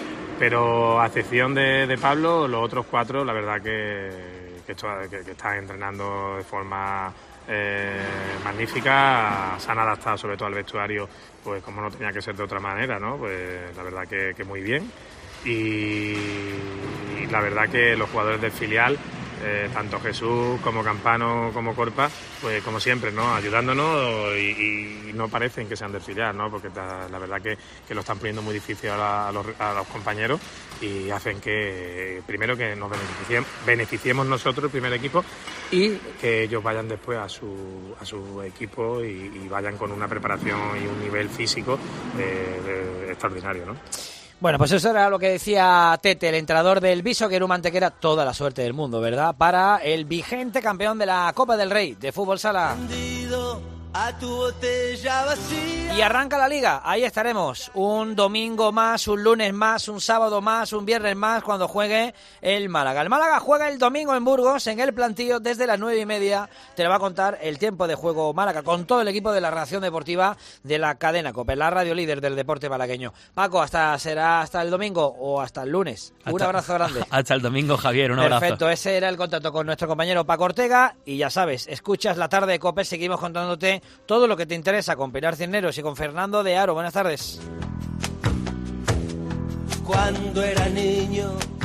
[SPEAKER 9] Pero a excepción de, de Pablo, los otros cuatro, la verdad que, que, esto, que, que están entrenando de forma eh, magnífica, se han adaptado sobre todo al vestuario, pues como no tenía que ser de otra manera, ¿no? Pues la verdad que, que muy bien. Y, y la verdad que los jugadores del filial eh, tanto Jesús como Campano como Corpa, pues como siempre, ¿no? Ayudándonos y, y no parecen que sean del filial, ¿no? Porque ta, la verdad que, que lo están poniendo muy difícil a, la, a, los, a los compañeros y hacen que, primero, que nos beneficiem, beneficiemos nosotros, el primer equipo, y que ellos vayan después a su, a su equipo y, y vayan con una preparación y un nivel físico eh, de, extraordinario, ¿no?
[SPEAKER 3] Bueno, pues eso era lo que decía Tete, el entrenador del Viso Querú Antequera. Toda la suerte del mundo, ¿verdad? Para el vigente campeón de la Copa del Rey de fútbol sala. A tu botella vacía. Y arranca la liga, ahí estaremos. Un domingo más, un lunes más, un sábado más, un viernes más, cuando juegue el Málaga. El Málaga juega el domingo en Burgos, en el plantío, desde las nueve y media. Te lo va a contar el tiempo de juego Málaga, con todo el equipo de la redacción deportiva de la cadena COPE, la radio líder del deporte malagueño. Paco, hasta será hasta el domingo o hasta el lunes. Hasta, un abrazo grande.
[SPEAKER 4] Hasta el domingo, Javier, un abrazo.
[SPEAKER 3] Perfecto, ese era el contacto con nuestro compañero Paco Ortega. Y ya sabes, escuchas la tarde de COPE, seguimos contándote todo lo que te interesa con Pilar Cisneros y con Fernando de Aro. Buenas tardes.
[SPEAKER 10] Cuando era niño